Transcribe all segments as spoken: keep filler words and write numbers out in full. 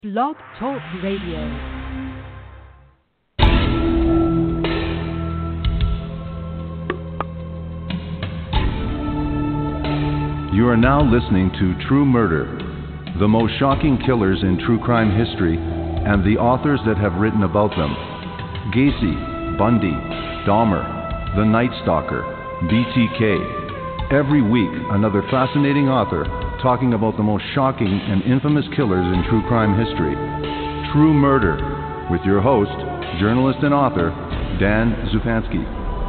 Blog Talk Radio. You are now listening to True Murder, the most shocking killers in true crime history, and the authors that have written about them. Gacy, Bundy, Dahmer, The Night Stalker, B T K. Every week, another fascinating author talking about the most shocking and infamous killers in true crime history. True Murder, with your host, journalist and author, Dan Zupansky.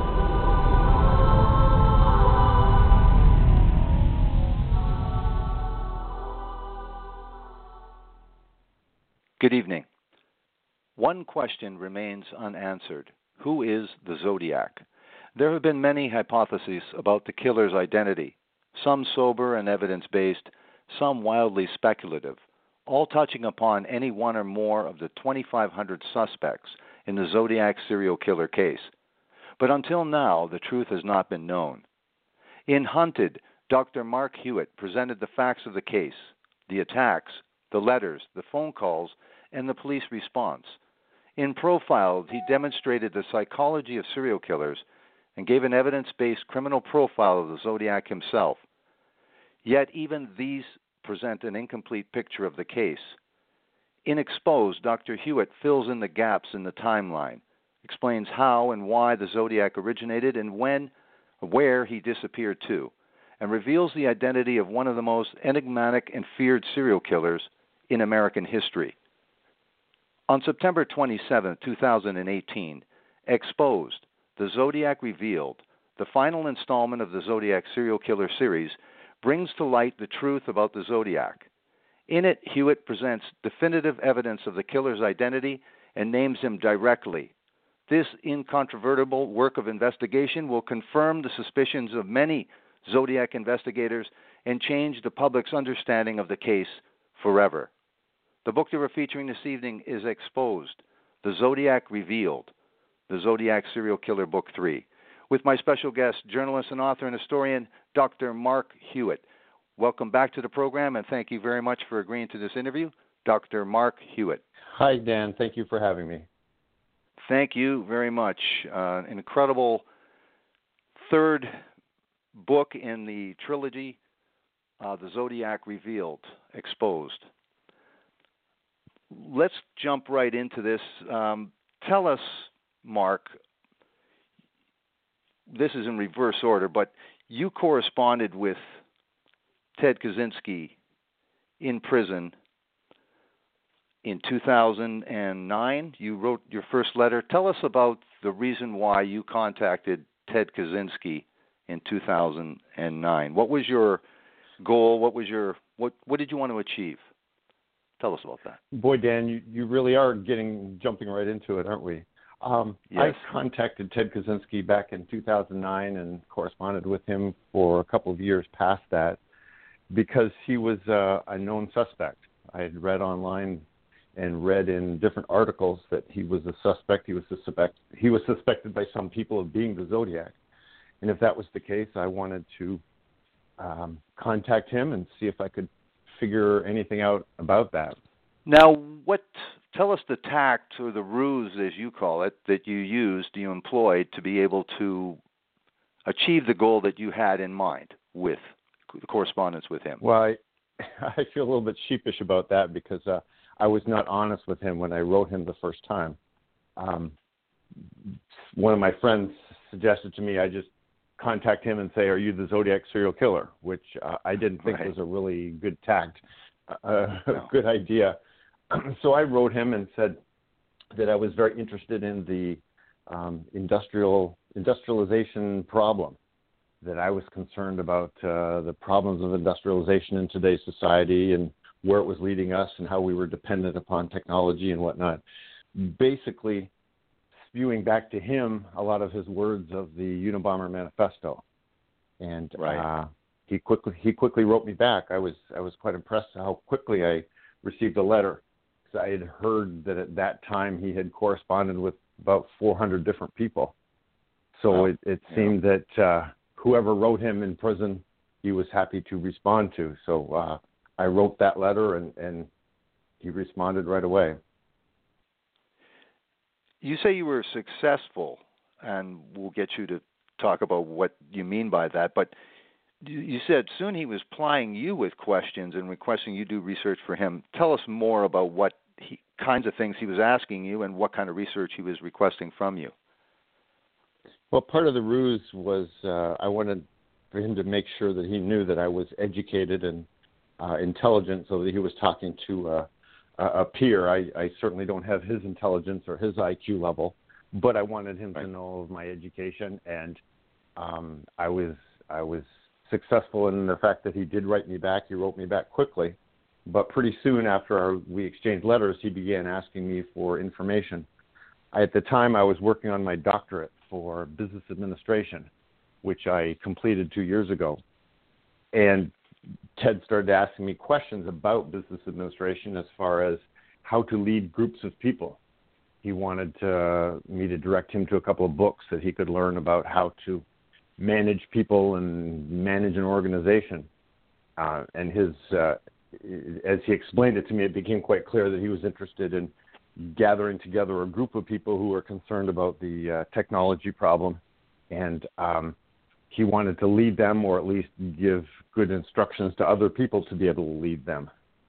Good evening. One question remains unanswered. Who is the Zodiac? There have been many hypotheses about the killer's identity, some sober and evidence-based, some wildly speculative, all touching upon any one or more of the twenty-five hundred suspects in the Zodiac serial killer case. But until now, the truth has not been known. In Hunted, Doctor Mark Hewitt presented the facts of the case, the attacks, the letters, the phone calls, and the police response. In Profiled, he demonstrated the psychology of serial killers and gave an evidence-based criminal profile of the Zodiac himself. Yet even these present an incomplete picture of the case. In Exposed, Doctor Hewitt fills in the gaps in the timeline, explains how and why the Zodiac originated and when, where he disappeared to, and reveals the identity of one of the most enigmatic and feared serial killers in American history. On September twenty-seventh, two thousand eighteen, Exposed, The Zodiac Revealed, the final installment of the Zodiac serial killer series, brings to light the truth about the Zodiac. In it, Hewitt presents definitive evidence of the killer's identity and names him directly. This incontrovertible work of investigation will confirm the suspicions of many Zodiac investigators and change the public's understanding of the case forever. The book that we're featuring this evening is Exposed, The Zodiac Revealed, The Zodiac Serial Killer Book three, with my special guest, journalist and author and historian, Doctor Mark Hewitt. Welcome back to the program, and thank you very much for agreeing to this interview, Doctor Mark Hewitt. Hi, Dan. Thank you for having me. Thank you very much. Uh, an incredible third book in the trilogy, uh, The Zodiac Revealed, Exposed. Let's jump right into this. Um, tell us, Mark, this is in reverse order, but you corresponded with Ted Kaczynski in prison in two thousand nine. You wrote your first letter. Tell us about the reason why you contacted Ted Kaczynski in two thousand nine. What was your goal? What was your what? What did you want to achieve? Tell us about that. Boy, Dan, you, you really are getting jumping right into it, aren't we? Um, yes. I contacted Ted Kaczynski back in two thousand nine and corresponded with him for a couple of years past that because he was uh, a known suspect. I had read online and read in different articles that he was a suspect. He was suspect. He was suspected by some people of being the Zodiac, and if that was the case, I wanted to um, contact him and see if I could figure anything out about that. Now, what? Tell us the tact or the ruse, as you call it, that you used, you employed to be able to achieve the goal that you had in mind with the correspondence with him. Well, I, I feel a little bit sheepish about that because uh, I was not honest with him when I wrote him the first time. Um, one of my friends suggested to me I just contact him and say, "Are you the Zodiac serial killer?" Which uh, I didn't think right. was a really good tact, uh, no. good idea. So I wrote him and said that I was very interested in the um, industrial industrialization problem, that I was concerned about uh, the problems of industrialization in today's society and where it was leading us and how we were dependent upon technology and whatnot. Basically, spewing back to him a lot of his words of the Unabomber Manifesto, and right. uh, he quickly he quickly wrote me back. I was I was quite impressed how quickly I received a letter. I had heard that at that time he had corresponded with about four hundred different people. So oh, it, it yeah. seemed that uh, whoever wrote him in prison, he was happy to respond to. So uh, I wrote that letter, and, and he responded right away. You say you were successful, and we'll get you to talk about what you mean by that, but you said soon he was plying you with questions and requesting you do research for him. Tell us more about what he, kinds of things he was asking you and what kind of research he was requesting from you. Well, part of the ruse was uh, I wanted for him to make sure that he knew that I was educated and uh, intelligent, so that he was talking to uh, a peer. I, I certainly don't have his intelligence or his I Q level, but I wanted him right. to know of my education, and um, I was I was successful in the fact that he did write me back. He wrote me back quickly, but pretty soon after our, we exchanged letters, he began asking me for information. I, at the time, I was working on my doctorate for business administration, which I completed two years ago, and Ted started asking me questions about business administration as far as how to lead groups of people. He wanted to, me to direct him to a couple of books that he could learn about how to manage people and manage an organization. Uh, and his, uh, as he explained it to me, it became quite clear that he was interested in gathering together a group of people who were concerned about the uh, technology problem, and um, he wanted to lead them, or at least give good instructions to other people to be able to lead them.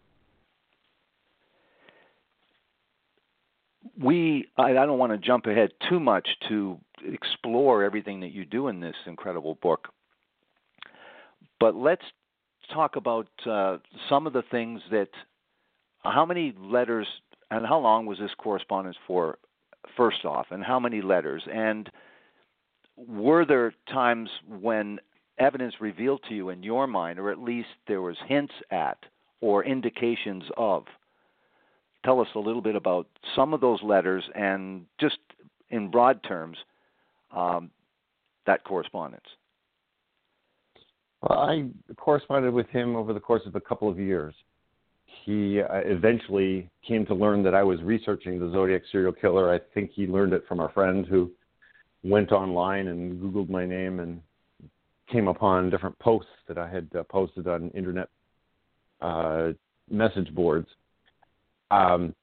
We, I, I don't want to jump ahead too much to explore everything that you do in this incredible book, but let's talk about uh, some of the things that, how many letters and how long was this correspondence for, first off, and how many letters? And were there times when evidence revealed to you in your mind, or at least there was hints at or indications of? Tell us a little bit about some of those letters and just in broad terms, um, that correspondence. Well, I corresponded with him over the course of a couple of years. He uh, eventually came to learn that I was researching the Zodiac serial killer. I think he learned it from a friend who went online and Googled my name and came upon different posts that I had uh, posted on internet uh, message boards. Um,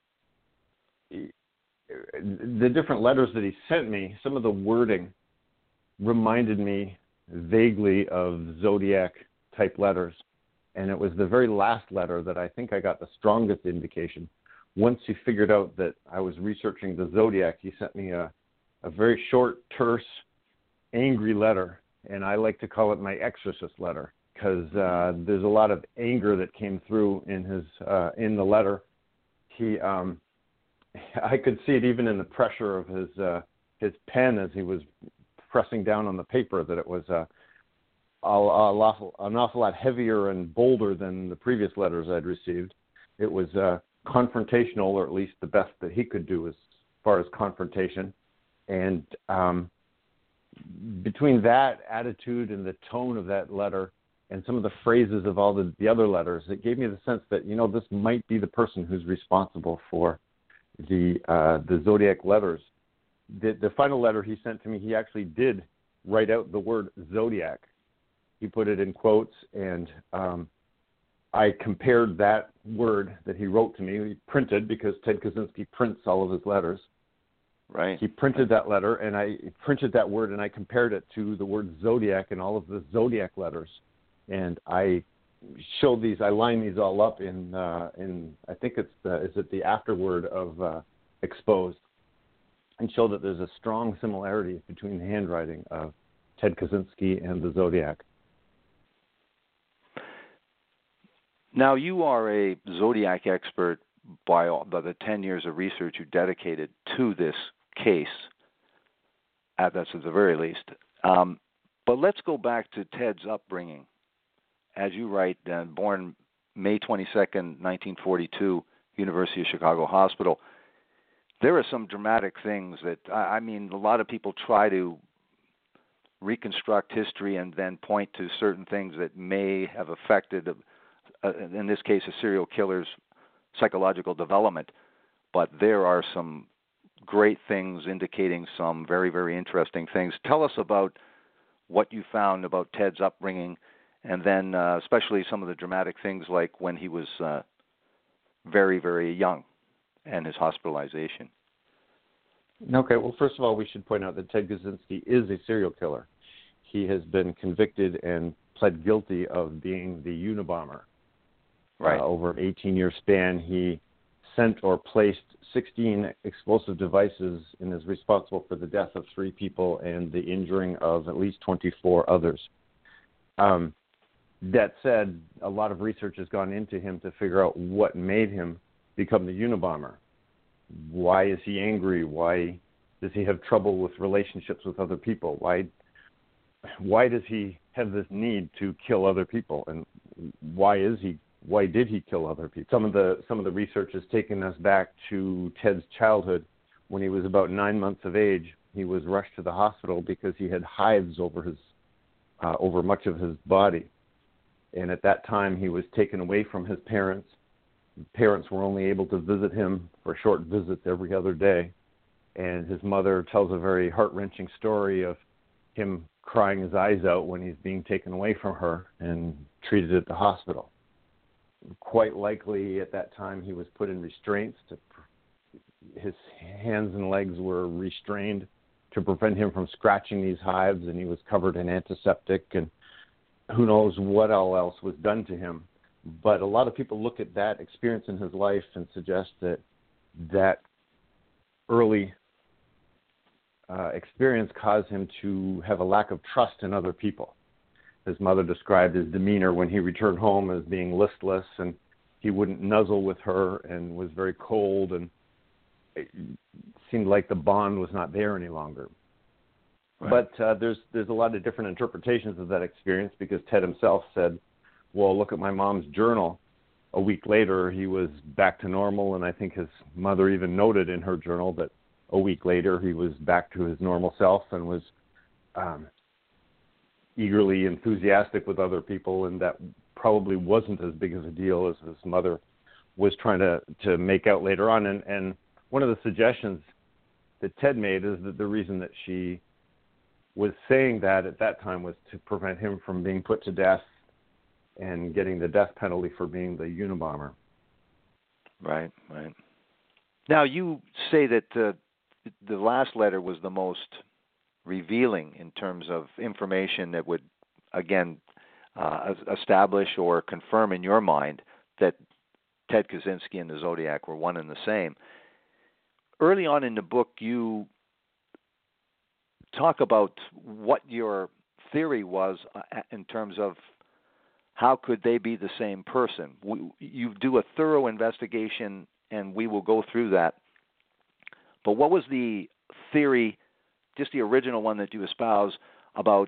the different letters that he sent me, some of the wording reminded me vaguely of Zodiac-type letters. And it was the very last letter that I think I got the strongest indication. Once he figured out that I was researching the Zodiac, he sent me a, a very short, terse, angry letter. And I like to call it my exorcist letter, because uh, there's a lot of anger that came through in his uh, in the letter. He, um, I could see it even in the pressure of his uh, his pen as he was pressing down on the paper, that it was uh, a, a awful, an awful lot heavier and bolder than the previous letters I'd received. It was uh, confrontational, or at least the best that he could do as far as confrontation. And um, between that attitude and the tone of that letter and some of the phrases of all the, the other letters, it gave me the sense that, you know, this might be the person who's responsible for the uh, the Zodiac letters. The, the final letter he sent to me, he actually did write out the word Zodiac. He put it in quotes, and um, I compared that word that he wrote to me. He printed, because Ted Kaczynski prints all of his letters. Right. He printed that letter, and I printed that word, and I compared it to the word Zodiac and all of the Zodiac letters. And I showed these, I lined these all up in, uh, in I think it's the, is it the afterword of uh, Exposed, and show that there's a strong similarity between the handwriting of Ted Kaczynski and the Zodiac. Now, you are a Zodiac expert by, all, by the ten years of research you dedicated to this case, at, that's at the very least. Um, but let's go back to Ted's upbringing. As you write, uh, born May twenty-second, nineteen forty-two, University of Chicago Hospital. There are some dramatic things that, I, I mean, a lot of people try to reconstruct history and then point to certain things that may have affected, uh, in this case, a serial killer's psychological development. But there are some great things indicating some very, very interesting things. Tell us about what you found about Ted's upbringing, and then uh, especially some of the dramatic things like when he was uh, very, very young and his hospitalization. Okay, well, first of all, we should point out that Ted Kaczynski is a serial killer. He has been convicted and pled guilty of being the Unabomber. Right. Uh, over an eighteen-year span, he sent or placed sixteen explosive devices and is responsible for the death of three people and the injuring of at least twenty-four others. Um, that said, a lot of research has gone into him to figure out what made him become the Unabomber. Why is he angry? Why does he have trouble with relationships with other people? Why why does he have this need to kill other people? And why is he why did he kill other people? Some of the some of the research has taken us back to Ted's childhood. When he was about nine months of age, he was rushed to the hospital because he had hives over his uh, over much of his body. And at that time, he was taken away from his parents. Parents were only able to visit him for short visits every other day. And his mother tells a very heart-wrenching story of him crying his eyes out when he's being taken away from her and treated at the hospital. Quite likely at that time he was put in restraints. To, his hands and legs were restrained to prevent him from scratching these hives, and he was covered in antiseptic, and who knows what all else was done to him. But a lot of people look at that experience in his life and suggest that that early uh, experience caused him to have a lack of trust in other people. His mother described his demeanor when he returned home as being listless, and he wouldn't nuzzle with her and was very cold, and it seemed like the bond was not there any longer. Right. But uh, there's there's a lot of different interpretations of that experience, because Ted himself said, well, look at my mom's journal. A week later, he was back to normal, and I think his mother even noted in her journal that a week later he was back to his normal self and was um, eagerly enthusiastic with other people, and that probably wasn't as big of a deal as his mother was trying to, to make out later on. And, and one of the suggestions that Ted made is that the reason that she was saying that at that time was to prevent him from being put to death and getting the death penalty for being the Unabomber. Right, right. Now, you say that uh, the last letter was the most revealing in terms of information that would, again, uh, establish or confirm in your mind that Ted Kaczynski and the Zodiac were one and the same. Early on in the book, you talk about what your theory was in terms of how could they be the same person. We, you do a thorough investigation, and we will go through that. But what was the theory, just the original one that you espouse, about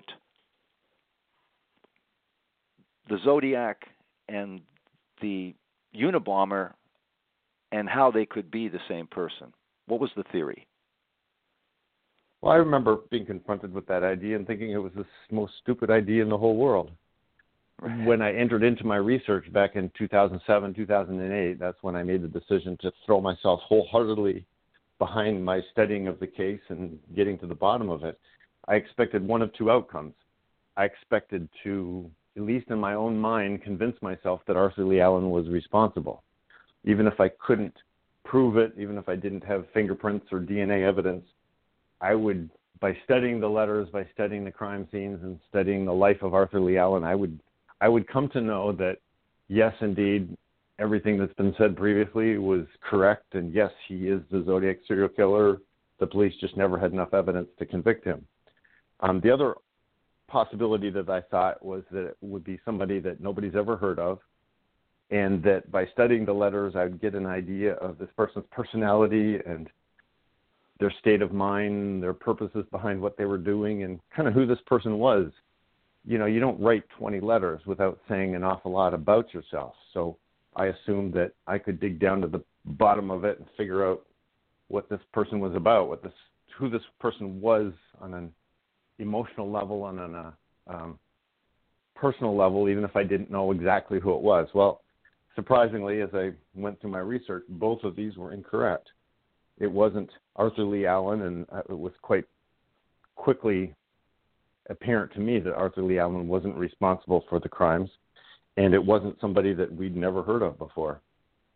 the Zodiac and the Unabomber and how they could be the same person? What was the theory? Well, I remember being confronted with that idea and thinking it was the most stupid idea in the whole world. Right. When I entered into my research back in two thousand seven, two thousand eight, that's when I made the decision to throw myself wholeheartedly behind my studying of the case and getting to the bottom of it. I expected one of two outcomes. I expected to, at least in my own mind, convince myself that Arthur Lee Allen was responsible. Even if I couldn't prove it, even if I didn't have fingerprints or D N A evidence, I would, by studying the letters, by studying the crime scenes and studying the life of Arthur Lee Allen, I would I would come to know that, yes, indeed, everything that's been said previously was correct, and yes, he is the Zodiac serial killer. The police just never had enough evidence to convict him. Um, the other possibility that I thought was that it would be somebody that nobody's ever heard of, and that by studying the letters, I'd get an idea of this person's personality and their state of mind, their purposes behind what they were doing, and kind of who this person was. You know, you don't write twenty letters without saying an awful lot about yourself. So I assumed that I could dig down to the bottom of it and figure out what this person was about, what this, who this person was on an emotional level, on an uh, um, personal level, even if I didn't know exactly who it was. Well, surprisingly, as I went through my research, both of these were incorrect. It wasn't Arthur Lee Allen, and it was quite quickly apparent to me that Arthur Lee Allen wasn't responsible for the crimes, and it wasn't somebody that we'd never heard of before.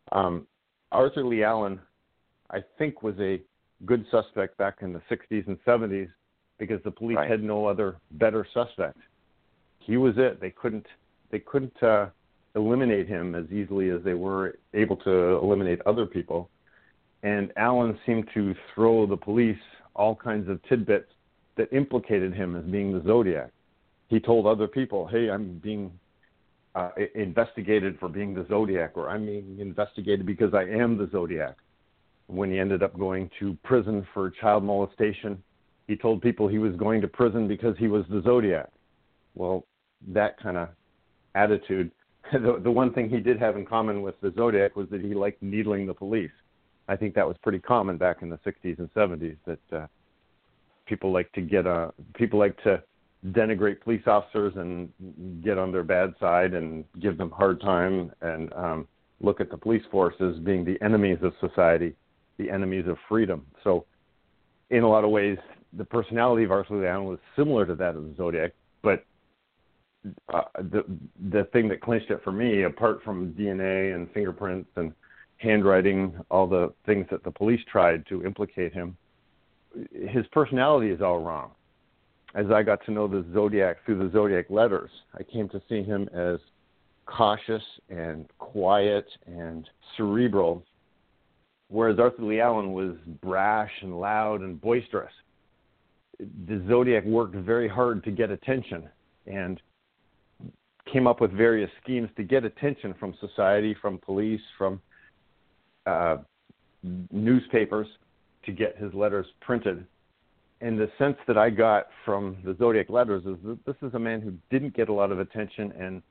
Um, Arthur Lee Allen, I think, was a good suspect back in the sixties and seventies because the police Right. had no other better suspect. He was it. They couldn't they couldn't uh, eliminate him as easily as they were able to eliminate other people. And Allen seemed to throw the police all kinds of tidbits that implicated him as being the Zodiac. He told other people, hey, I'm being uh, investigated for being the Zodiac, or I'm being investigated because I am the Zodiac. When he ended up going to prison for child molestation, he told people he was going to prison because he was the Zodiac. Well, that kind of attitude, the, the one thing he did have in common with the Zodiac was that he liked needling the police. I think that was pretty common back in the sixties and seventies, that uh, people like to get uh, people like to denigrate police officers and get on their bad side and give them a hard time and um, look at the police force as being the enemies of society, the enemies of freedom. So in a lot of ways, the personality of Arthur Lee Allen was similar to that of the Zodiac, but uh, the the thing that clinched it for me, apart from D N A and fingerprints and handwriting, all the things that the police tried to implicate him, his personality is all wrong. As I got to know the Zodiac through the Zodiac letters, I came to see him as cautious and quiet and cerebral, whereas Arthur Lee Allen was brash and loud and boisterous. The Zodiac worked very hard to get attention and came up with various schemes to get attention from society, from police, from uh, newspapers, to get his letters printed. And the sense that I got from the Zodiac letters is that this is a man who didn't get a lot of attention and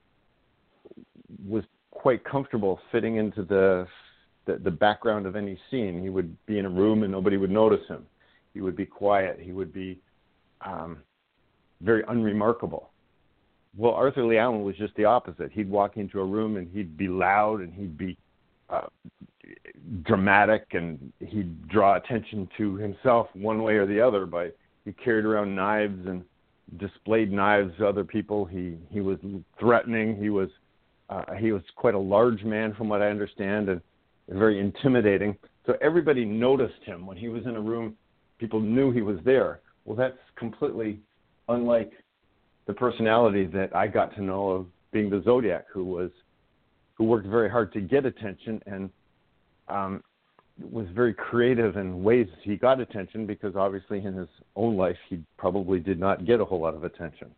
was quite comfortable fitting into the, the the background of any scene. He would be in a room and nobody would notice him. He would be quiet. He would be um, very unremarkable. Well, Arthur Lee Allen was just the opposite. He'd walk into a room and he'd be loud and he'd be uh, dramatic, and he'd draw attention to himself one way or the other by he carried around knives and displayed knives to other people. He he was threatening. He was uh, he was quite a large man, from what I understand, and very intimidating. So everybody noticed him when he was in a room. People knew he was there. Well, that's completely unlike the personality that I got to know of being the Zodiac, who was who worked very hard to get attention and um, was very creative in ways he got attention, because obviously in his own life he probably did not get a whole lot of attention.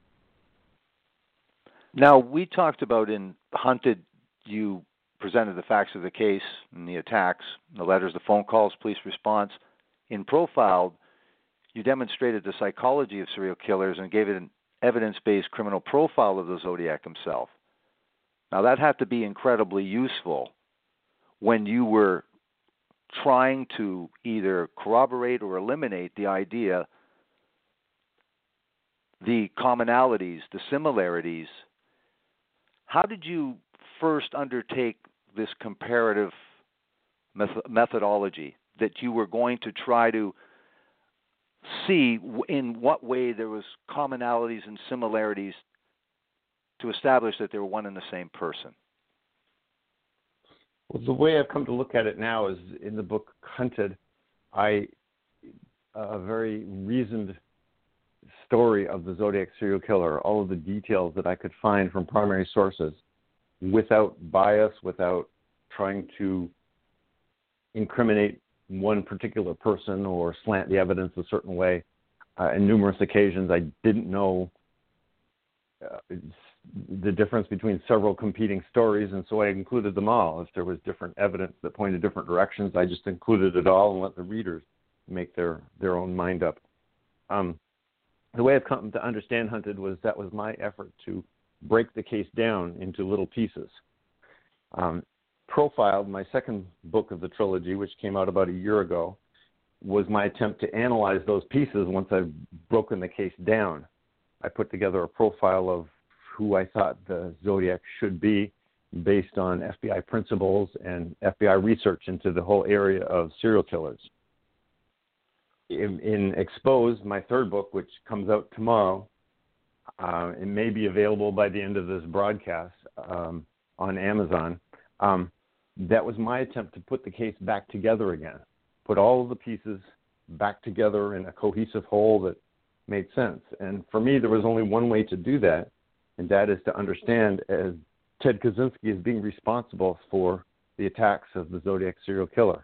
Now, we talked about in Hunted, you presented the facts of the case and the attacks, the letters, the phone calls, police response. In Profiled, you demonstrated the psychology of serial killers and gave it an evidence-based criminal profile of the Zodiac himself. Now, that had to be incredibly useful when you were trying to either corroborate or eliminate the idea, the commonalities, the similarities. How did you first undertake this comparative meth- methodology that you were going to try to see in what way there was commonalities and similarities to establish that they were one and the same person? Well, the way I've come to look at it now is in the book Hunted, I a very reasoned story of the Zodiac serial killer, all of the details that I could find from primary sources, without bias, without trying to incriminate one particular person or slant the evidence a certain way. Uh, in numerous occasions, I didn't know uh, the difference between several competing stories, and so I included them all. If there was different evidence that pointed different directions, I just included it all and let the readers make their, their own mind up. Um, the way I've come to understand Hunted was that was my effort to break the case down into little pieces. Um, Profiled, my second book of the trilogy, which came out about a year ago, was my attempt to analyze those pieces once I've broken the case down. I put together a profile of who I thought the Zodiac should be based on F B I principles and F B I research into the whole area of serial killers. In, in Exposed, my third book, which comes out tomorrow, uh, it may be available by the end of this broadcast um, on Amazon. Um, that was my attempt to put the case back together again, put all of the pieces back together in a cohesive whole that made sense. And for me, there was only one way to do that, and that is to understand as Ted Kaczynski is being responsible for the attacks of the Zodiac serial killer.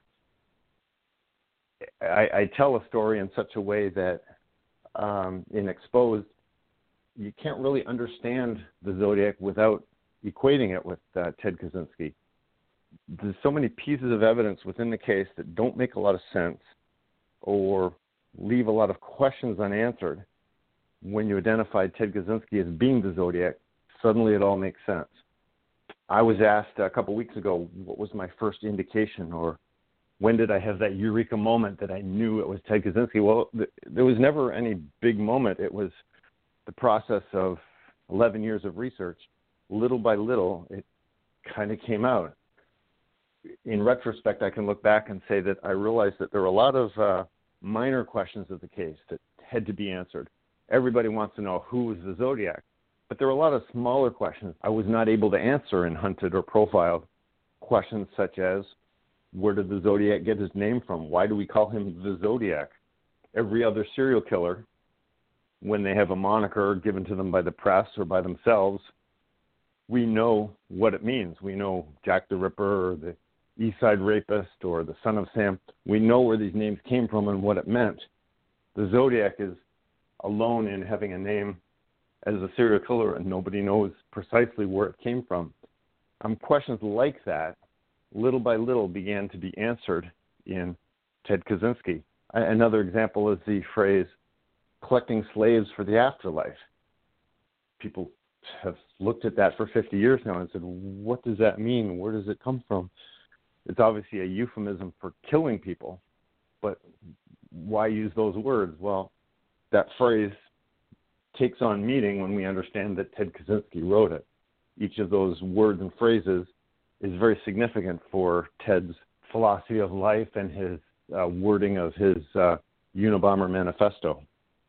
I, I tell a story in such a way that um, in Exposed, you can't really understand the Zodiac without equating it with uh, Ted Kaczynski. There's so many pieces of evidence within the case that don't make a lot of sense or leave a lot of questions unanswered. When you identify Ted Kaczynski as being the Zodiac, suddenly it all makes sense. I was asked a couple weeks ago, what was my first indication, or when did I have that eureka moment that I knew it was Ted Kaczynski? Well, th- there was never any big moment. It was the process of eleven years of research. Little by little, it kind of came out. In retrospect, I can look back and say that I realized that there were a lot of uh, minor questions of the case that had to be answered. Everybody wants to know who was the Zodiac, but there were a lot of smaller questions I was not able to answer in Hunted or Profiled. Questions such as, where did the Zodiac get his name from? Why do we call him the Zodiac? Every other serial killer, when they have a moniker given to them by the press or by themselves, we know what it means. We know Jack the Ripper or the East Side Rapist or the Son of Sam. We know where these names came from and what it meant. The Zodiac is alone in having a name as a serial killer, and nobody knows precisely where it came from. Um, questions like that, little by little, began to be answered in Ted Kaczynski. Another example is the phrase, collecting slaves for the afterlife. People have looked at that for fifty years now and said, what does that mean? Where does it come from? It's obviously a euphemism for killing people, but why use those words? Well, that phrase takes on meaning when we understand that Ted Kaczynski wrote it. Each of those words and phrases is very significant for Ted's philosophy of life and his uh, wording of his uh, Unabomber manifesto.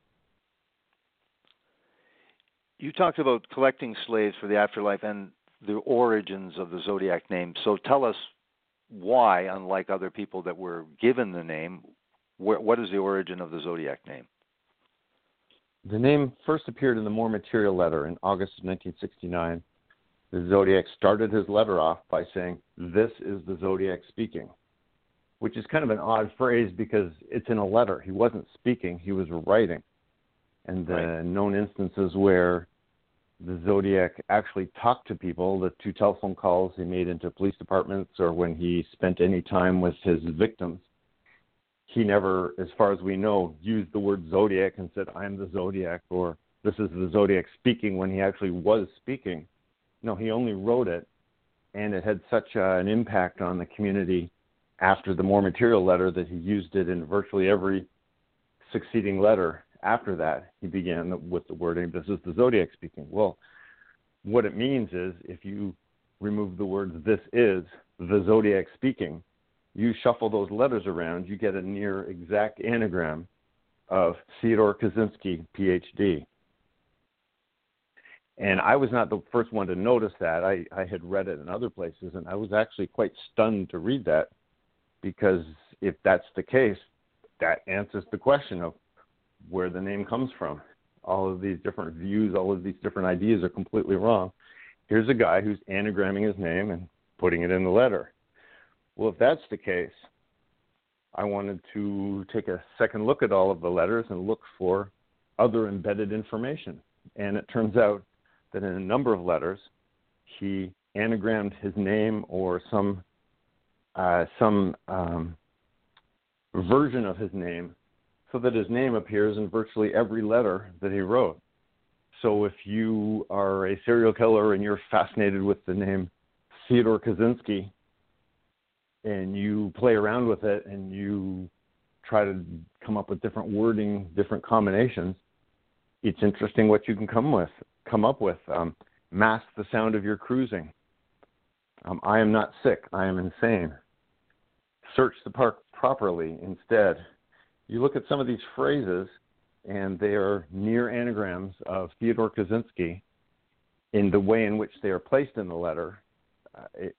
You talked about collecting slaves for the afterlife and the origins of the Zodiac name. So tell us why, unlike other people that were given the name, wh- what is the origin of the Zodiac name? The name first appeared in the More Material letter in August of nineteen sixty-nine. The Zodiac started his letter off by saying, "This is the Zodiac speaking," which is kind of an odd phrase because it's in a letter. He wasn't speaking, he was writing. And the right. known instances where the Zodiac actually talked to people, the two telephone calls he made into police departments or when he spent any time with his victims, he never, as far as we know, used the word Zodiac and said, "I'm the Zodiac," or "This is the Zodiac speaking," when he actually was speaking. No, he only wrote it, and it had such uh, an impact on the community after the More Material letter that he used it in virtually every succeeding letter. After that, he began with the wording, "This is the Zodiac speaking." Well, what it means is if you remove the words "this is the Zodiac speaking," you shuffle those letters around, you get a near exact anagram of Theodore Kaczynski, P H D. And I was not the first one to notice that. I, I had read it in other places, and I was actually quite stunned to read that, because if that's the case, that answers the question of where the name comes from. All of these different views, all of these different ideas are completely wrong. Here's a guy who's anagramming his name and putting it in the letter. Well, if that's the case, I wanted to take a second look at all of the letters and look for other embedded information. And it turns out that in a number of letters, he anagrammed his name or some uh, some um, version of his name so that his name appears in virtually every letter that he wrote. So if you are a serial killer and you're fascinated with the name Theodore Kaczynski, and you play around with it and you try to come up with different wording, different combinations, it's interesting what you can come with, come up with. Um, mask the sound of your cruising. Um, I am not sick. I am insane. Search the park properly instead. You look at some of these phrases, and they are near anagrams of Theodore Kaczynski in the way in which they are placed in the letter. Uh, it, it,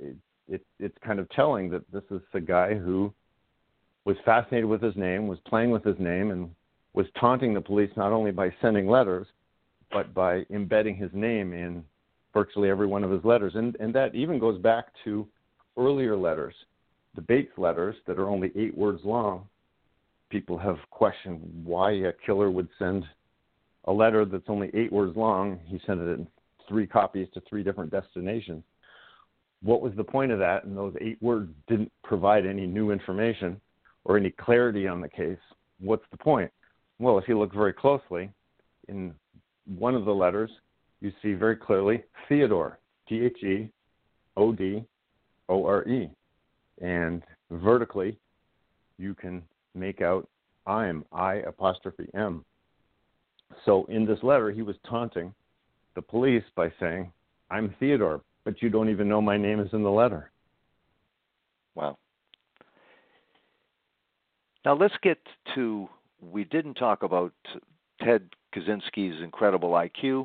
it, it's kind of telling that this is a guy who was fascinated with his name, was playing with his name, and was taunting the police not only by sending letters, but by embedding his name in virtually every one of his letters. And, and that even goes back to earlier letters, the Bates letters that are only eight words long. People have questioned why a killer would send a letter that's only eight words long. He sent it in three copies to three different destinations. What was the point of that? And those eight words didn't provide any new information or any clarity on the case. What's the point? Well, if you look very closely, in one of the letters, you see very clearly Theodore, T H E O D O R E. And vertically, you can make out I'm, I apostrophe M. So in this letter, he was taunting the police by saying, I'm Theodore, but you don't even know my name is in the letter. Wow. Now let's get to, we didn't talk about Ted Kaczynski's incredible I Q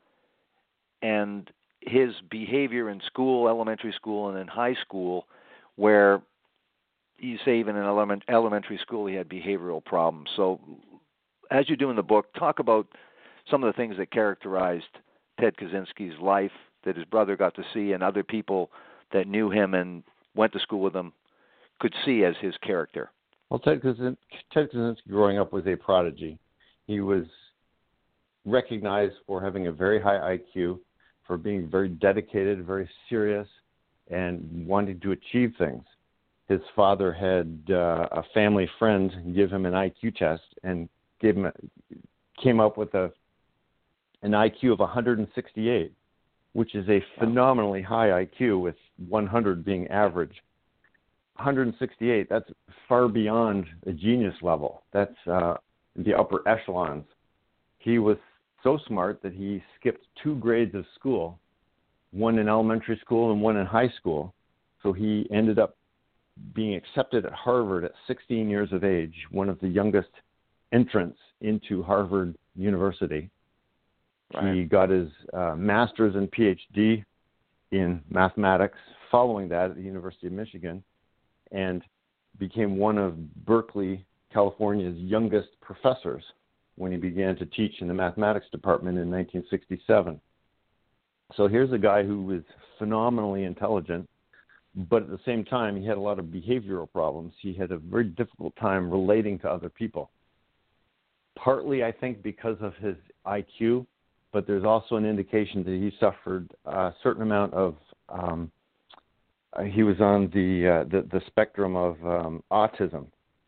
and his behavior in school, elementary school, and in high school, where you say even in element, elementary school he had behavioral problems. So as you do in the book, talk about some of the things that characterized Ted Kaczynski's life that his brother got to see and other people that knew him and went to school with him could see as his character. Well, Ted Kaczynski, Ted Kaczynski growing up was a prodigy. He was recognized for having a very high I Q, for being very dedicated, very serious, and wanting to achieve things. His father had uh, a family friend give him an I Q test and gave him a, came up with a an I Q of one hundred sixty-eight, which is a phenomenally high I Q, with one hundred being average. one hundred sixty-eight, that's far beyond a genius level. That's uh, the upper echelons. He was so smart that he skipped two grades of school, one in elementary school and one in high school. So he ended up being accepted at Harvard at sixteen years of age, one of the youngest entrants into Harvard University. Right. He got his uh, master's and P H D in mathematics following that at the University of Michigan, and became one of Berkeley, California's youngest professors when he began to teach in the mathematics department in nineteen sixty-seven. So here's a guy who was phenomenally intelligent, but at the same time, he had a lot of behavioral problems. He had a very difficult time relating to other people. Partly, I think, because of his I Q, but there's also an indication that he suffered a certain amount of, um, uh, he was on the, uh, the, the spectrum of um, autism.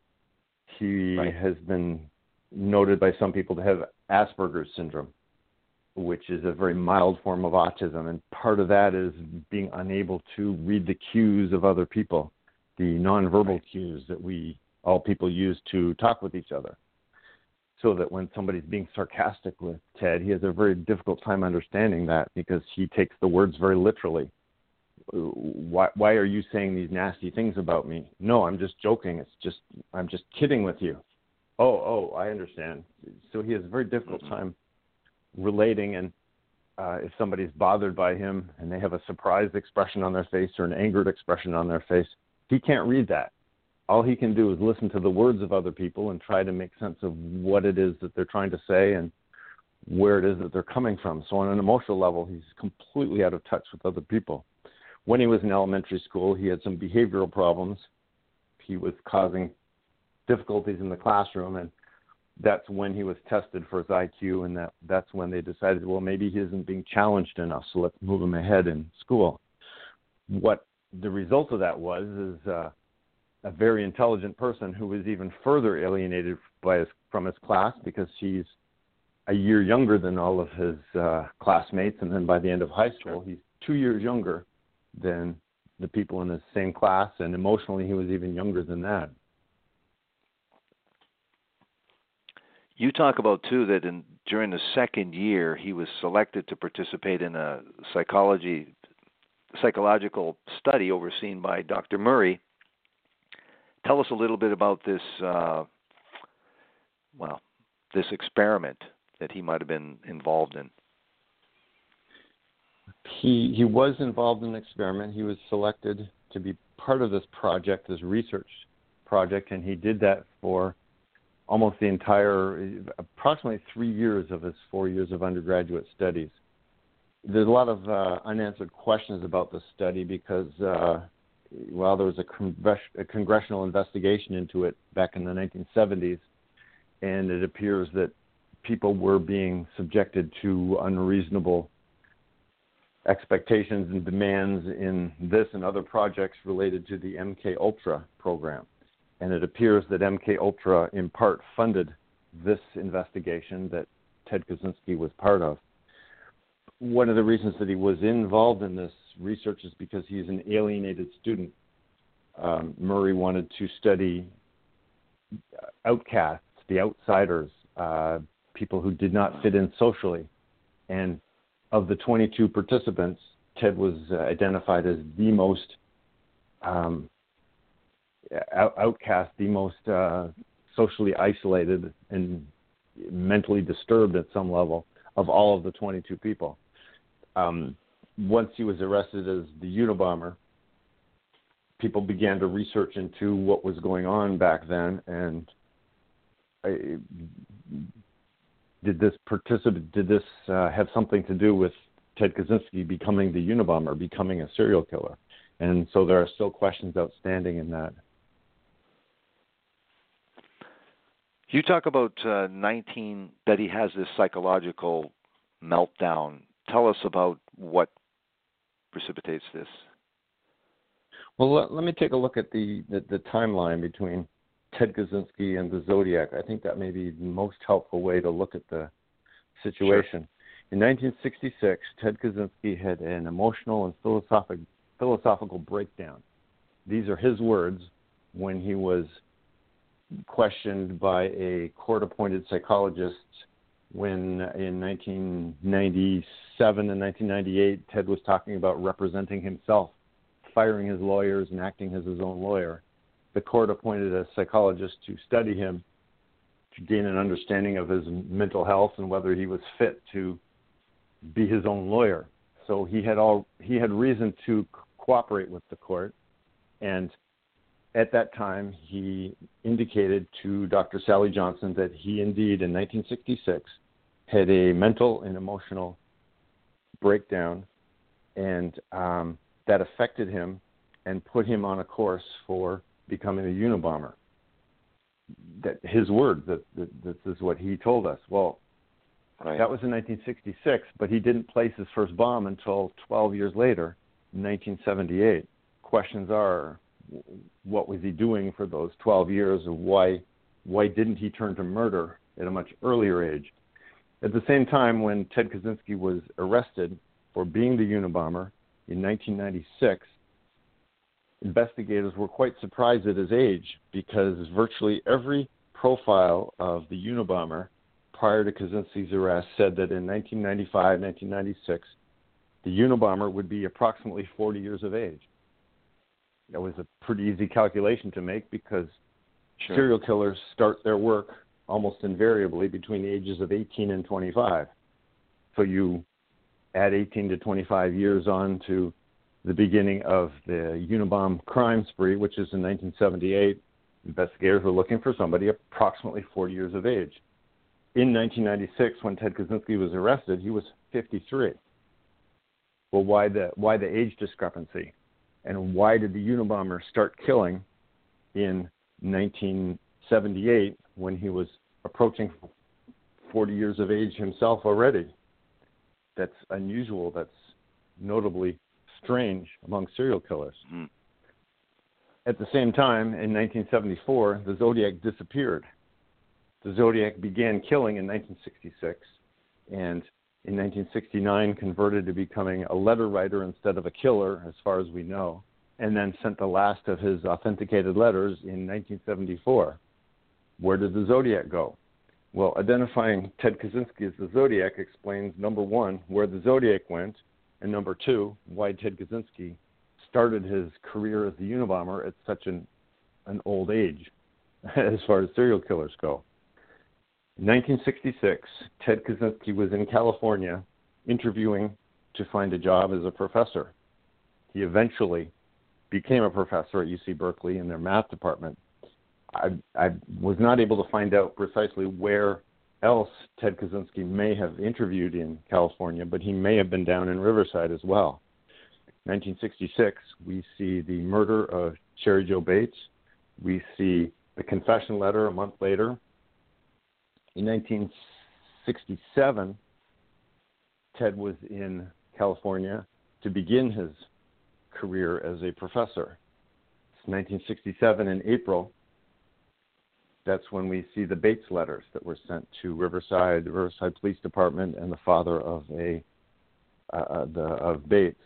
He right. has been noted by some people to have Asperger's syndrome, which is a very mild form of autism. And part of that is being unable to read the cues of other people, the nonverbal right. cues that we, all people use to talk with each other. So that when somebody's being sarcastic with Ted, he has a very difficult time understanding that, because he takes the words very literally. Why, why are you saying these nasty things about me? No, I'm just joking. It's just, I'm just kidding with you. Oh, oh, I understand. So he has a very difficult mm-hmm. time relating, and uh, if somebody's bothered by him and they have a surprised expression on their face or an angered expression on their face, he can't read that. All he can do is listen to the words of other people and try to make sense of what it is that they're trying to say and where it is that they're coming from. So on an emotional level, he's completely out of touch with other people. When he was in elementary school, he had some behavioral problems. He was causing difficulties in the classroom, and that's when he was tested for his I Q, and that, that's when they decided, well, maybe he isn't being challenged enough, so let's move him ahead in school. What the result of that was is uh, a very intelligent person who was even further alienated by his, from his class, because he's a year younger than all of his uh, classmates, and then by the end of high school, he's two years younger than the people in his same class, and emotionally he was even younger than that. You talk about, too, that in, during the second year, he was selected to participate in a psychology, psychological study overseen by Doctor Murray. Tell us a little bit about this, uh, well, this experiment that he might have been involved in. He he was involved in an experiment. He was selected to be part of this project, this research project, and he did that for almost the entire, approximately three years of his four years of undergraduate studies. There's a lot of uh, unanswered questions about the study because, uh, well, there was a, congres- a congressional investigation into it back in the nineteen seventies, and it appears that people were being subjected to unreasonable expectations and demands in this and other projects related to the M K Ultra program. And it appears that M K Ultra in part funded this investigation that Ted Kaczynski was part of. One of the reasons that he was involved in this research is because he's an alienated student. Um, Murray wanted to study outcasts, the outsiders, uh, people who did not fit in socially. And of the twenty-two participants, Ted was uh, identified as the most um, out- outcast, the most uh, socially isolated and mentally disturbed at some level of all of the twenty-two people. Um, once he was arrested as the Unabomber, people began to research into what was going on back then, and I, did this participant did this uh, have something to do with Ted Kaczynski becoming the Unabomber, becoming a serial killer? And so there are still questions outstanding in that. You talk about uh, nineteen, that he has this psychological meltdown. Tell us about what precipitates this. Well, let, let me take a look at the, the, the timeline between Ted Kaczynski and the Zodiac. I think that may be the most helpful way to look at the situation. Sure. In nineteen sixty-six, Ted Kaczynski had an emotional and philosophic, philosophical breakdown. These are his words when he was questioned by a court-appointed psychologist when in nineteen ninety-seven and nineteen ninety-eight, Ted was talking about representing himself, firing his lawyers and acting as his own lawyer. The court appointed a psychologist to study him to gain an understanding of his mental health and whether he was fit to be his own lawyer. So he had all he had reason to cooperate with the court, and at that time he indicated to Doctor Sally Johnson that he indeed in nineteen sixty-six had a mental and emotional breakdown, and um, that affected him and put him on a course for becoming a Unabomber. That his word, that, that this is what he told us. Well, right. That was in nineteen sixty-six, but he didn't place his first bomb until twelve years later, in nineteen seventy-eight. Questions are, what was he doing for those twelve years? Why, why didn't he turn to murder at a much earlier age? At the same time, when Ted Kaczynski was arrested for being the Unabomber in nineteen ninety-six, investigators were quite surprised at his age because virtually every profile of the Unabomber prior to Kaczynski's arrest said that in nineteen ninety-five, nineteen ninety-six, the Unabomber would be approximately forty years of age. That was a pretty easy calculation to make because sure. serial killers start their work almost invariably between the ages of eighteen and twenty-five. So you add eighteen to twenty-five years on to the beginning of the Unabomber crime spree, which is in nineteen seventy-eight. Investigators were looking for somebody approximately forty years of age. In nineteen ninety-six, when Ted Kaczynski was arrested, he was fifty-three. Well, why the why the age discrepancy? And why did the Unabomber start killing in nineteen seventy-eight when he was approaching forty years of age himself already? That's unusual. That's notably strange among serial killers. Mm. At the same time, in nineteen seventy-four, the Zodiac disappeared. The Zodiac began killing in nineteen sixty-six, and in nineteen sixty-nine converted to becoming a letter writer instead of a killer, as far as we know, and then sent the last of his authenticated letters in nineteen seventy-four. Where did the Zodiac go? Well, identifying Ted Kaczynski as the Zodiac explains, number one, where the Zodiac went, and number two, why Ted Kaczynski started his career as the Unabomber at such an, an old age, as far as serial killers go. In nineteen sixty-six, Ted Kaczynski was in California interviewing to find a job as a professor. He eventually became a professor at U C Berkeley in their math department. I, I was not able to find out precisely where else Ted Kaczynski may have interviewed in California, but he may have been down in Riverside as well. nineteen sixty-six, we see the murder of Cheri Jo Bates. We see the confession letter a month later. In nineteen sixty-seven, Ted was in California to begin his career as a professor. It's nineteen sixty-seven in April. That's when we see the Bates letters that were sent to Riverside, the Riverside Police Department, and the father of a uh, the of Bates.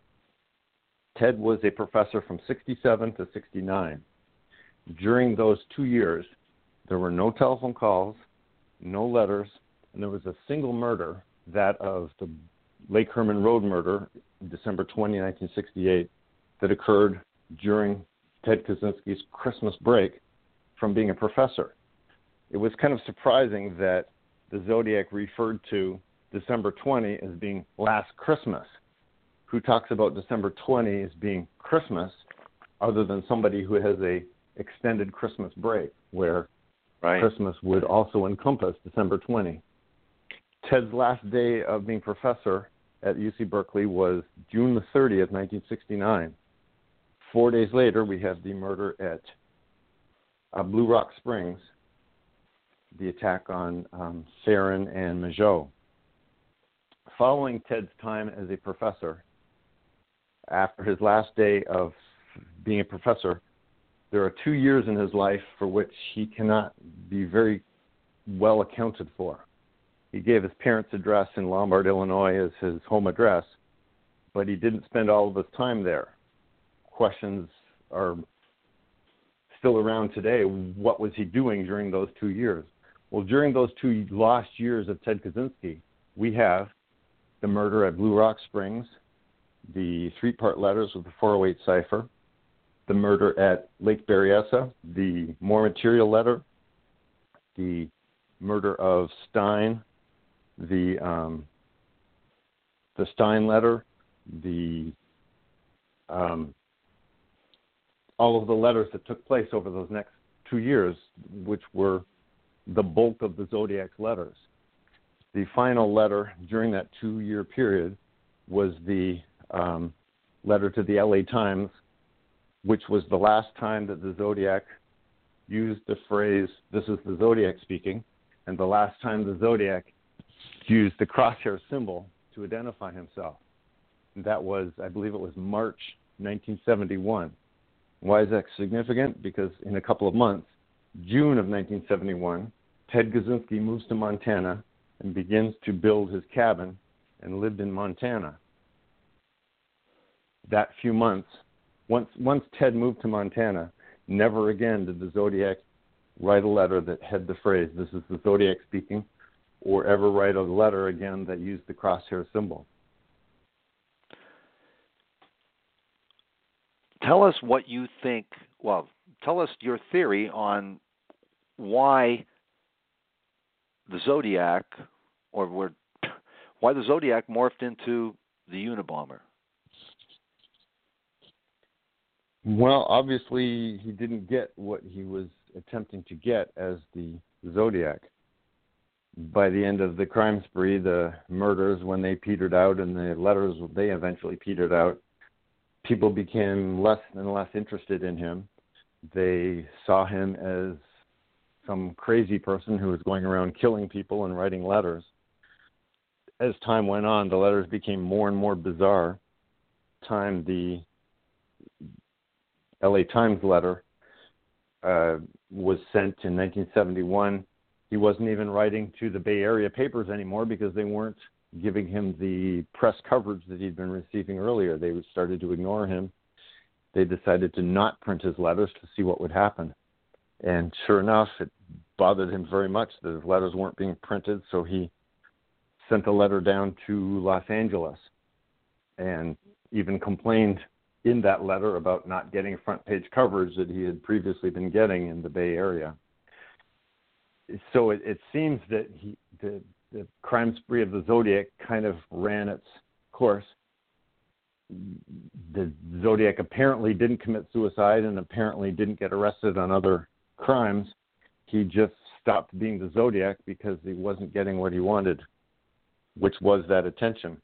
Ted was a professor from sixty-seven to sixty-nine. During those two years, there were no telephone calls, no letters, and there was a single murder, that of the Lake Herman Road murder, December twentieth, nineteen sixty-eight, that occurred during Ted Kaczynski's Christmas break from being a professor. It was kind of surprising that the Zodiac referred to December twentieth as being last Christmas. Who talks about December twentieth as being Christmas other than somebody who has a extended Christmas break where right. Christmas would also encompass December twentieth. Ted's last day of being professor at U C Berkeley was June the thirtieth, nineteen sixty-nine. Four days later, we have the murder at uh, Blue Rock Springs, the attack on um, Theron and Majot. Following Ted's time as a professor, after his last day of being a professor, there are two years in his life for which he cannot be very well accounted for. He gave his parents' address in Lombard, Illinois as his home address, but he didn't spend all of his time there. Questions are still around today. What was he doing during those two years? Well, during those two lost years of Ted Kaczynski, we have the murder at Blue Rock Springs, the three-part letters with the four oh eight cipher, the murder at Lake Berryessa, the more material letter, the murder of Stein, the um, the Stein letter, the um, all of the letters that took place over those next two years, which were the bulk of the Zodiac's letters. The final letter during that two-year period was the um, letter to the L A Times, which was the last time that the Zodiac used the phrase, "This is the Zodiac speaking," and the last time the Zodiac used the crosshair symbol to identify himself. And that was, I believe it was March nineteen seventy-one. Why is that significant? Because in a couple of months, June of nineteen seventy-one, Ted Kaczynski moves to Montana and begins to build his cabin and lived in Montana. That few months, once once Ted moved to Montana, never again did the Zodiac write a letter that had the phrase, "This is the Zodiac speaking," or ever write a letter again that used the crosshair symbol. Tell us what you think, well, tell us your theory on why the Zodiac, or where, why the Zodiac morphed into the Unabomber. Well, obviously he didn't get what he was attempting to get as the Zodiac. By the end of the crime spree, the murders, when they petered out, and the letters, they eventually petered out, people became less and less interested in him. They saw him as some crazy person who was going around killing people and writing letters. As time went on, the letters became more and more bizarre. Time the L A Times letter uh, was sent in nineteen seventy-one. He wasn't even writing to the Bay Area papers anymore because they weren't giving him the press coverage that he'd been receiving earlier. They started to ignore him. They decided to not print his letters to see what would happen. And sure enough, it bothered him very much that his letters weren't being printed, so he sent a letter down to Los Angeles and even complained in that letter about not getting front page coverage that he had previously been getting in the Bay Area. So it, it seems that he, the, the crime spree of the Zodiac kind of ran its course. the Zodiac apparently didn't commit suicide and apparently didn't get arrested on other crimes. He just stopped being the Zodiac because he wasn't getting what he wanted, which was that attention.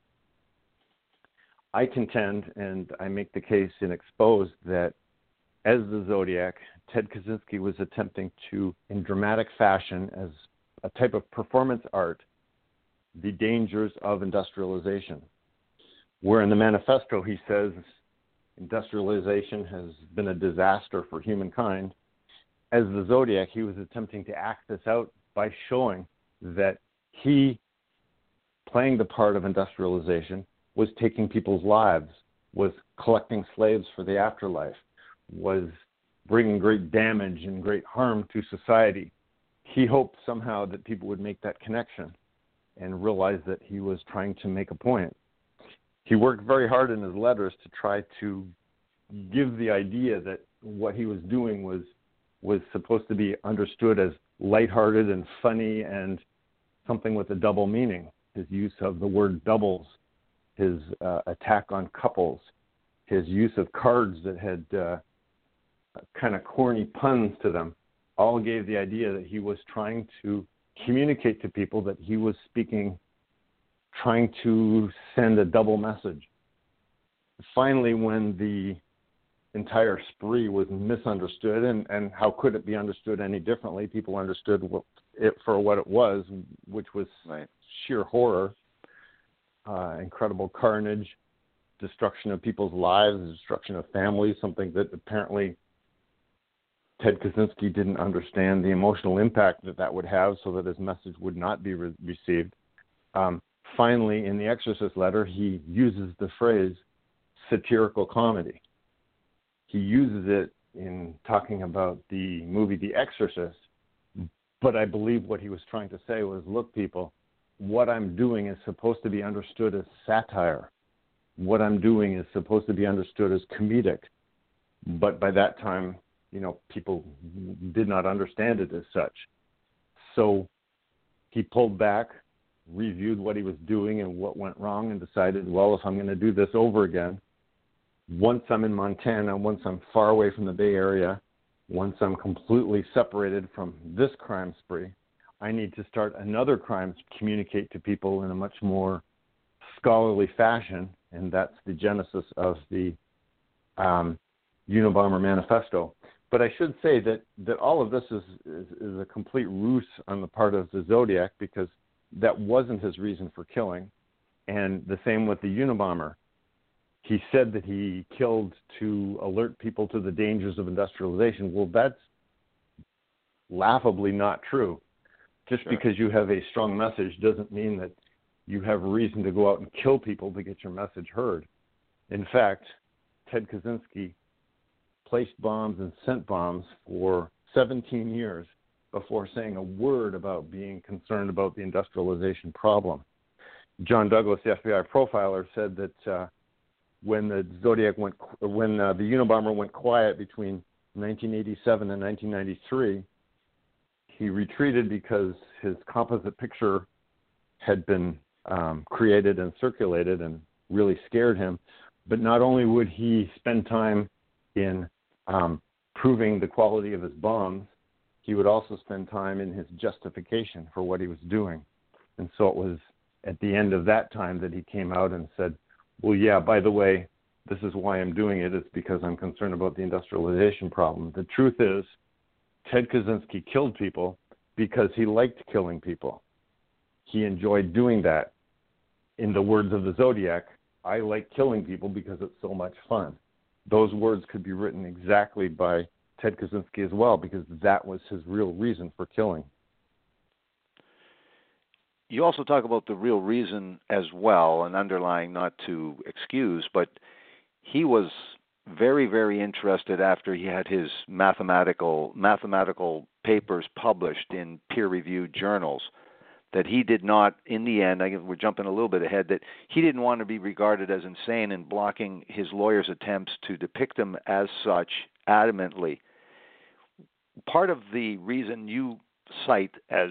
I contend, and I make the case in Exposed, that as the Zodiac, Ted Kaczynski was attempting to, in dramatic fashion, as a type of performance art, the dangers of industrialization. Where in the manifesto he says industrialization has been a disaster for humankind, as the Zodiac, he was attempting to act this out by showing that he, playing the part of industrialization, was taking people's lives, was collecting slaves for the afterlife, was bringing great damage and great harm to society. He hoped somehow that people would make that connection and realize that he was trying to make a point. He worked very hard in his letters to try to give the idea that what he was doing was was supposed to be understood as lighthearted and funny and something with a double meaning. His use of the word doubles, his uh, attack on couples, his use of cards that had uh, kind of corny puns to them, all gave the idea that he was trying to communicate to people that he was speaking, trying to send a double message. Finally, when the entire spree was misunderstood, and, and how could it be understood any differently? People understood what, it for what it was, which was right. sheer horror, uh, incredible carnage, destruction of people's lives, destruction of families, something that apparently Ted Kaczynski didn't understand the emotional impact that that would have, so that his message would not be re- received. Um, finally, in the Exorcist letter, he uses the phrase satirical comedy. He uses it in talking about the movie The Exorcist, but I believe what he was trying to say was, look, people, what I'm doing is supposed to be understood as satire. What I'm doing is supposed to be understood as comedic. But by that time, you know, people did not understand it as such. So he pulled back, reviewed what he was doing and what went wrong, and decided, well, if I'm going to do this over again, once I'm in Montana, once I'm far away from the Bay Area, once I'm completely separated from this crime spree, I need to start another crime to communicate to people in a much more scholarly fashion, and that's the genesis of the um, Unabomber Manifesto. But I should say that, that all of this is, is, is a complete ruse on the part of the Zodiac, because that wasn't his reason for killing. And the same with the Unabomber. He said that he killed to alert people to the dangers of industrialization. Well, that's laughably not true. Just Sure. because you have a strong message doesn't mean that you have reason to go out and kill people to get your message heard. In fact, Ted Kaczynski placed bombs and sent bombs for seventeen years before saying a word about being concerned about the industrialization problem. John Douglas, the F B I profiler, said that uh, when the Zodiac went, when uh, the Unabomber went quiet between nineteen eighty-seven and nineteen ninety-three, he retreated because his composite picture had been um, created and circulated and really scared him. But not only would he spend time in um, proving the quality of his bombs, he would also spend time in his justification for what he was doing. And so it was at the end of that time that he came out and said, well, yeah, by the way, this is why I'm doing it. It's because I'm concerned about the industrialization problem. The truth is, Ted Kaczynski killed people because he liked killing people. He enjoyed doing that. In the words of the Zodiac, I like killing people because it's so much fun. Those words could be written exactly by Ted Kaczynski as well, because that was his real reason for killing. You also talk about the real reason as well, and underlying, not to excuse, but he was very, very interested after he had his mathematical mathematical papers published in peer-reviewed journals, that he did not, in the end, I, we're jumping a little bit ahead, that he didn't want to be regarded as insane and blocking his lawyers' attempts to depict him as such adamantly. Part of the reason you cite as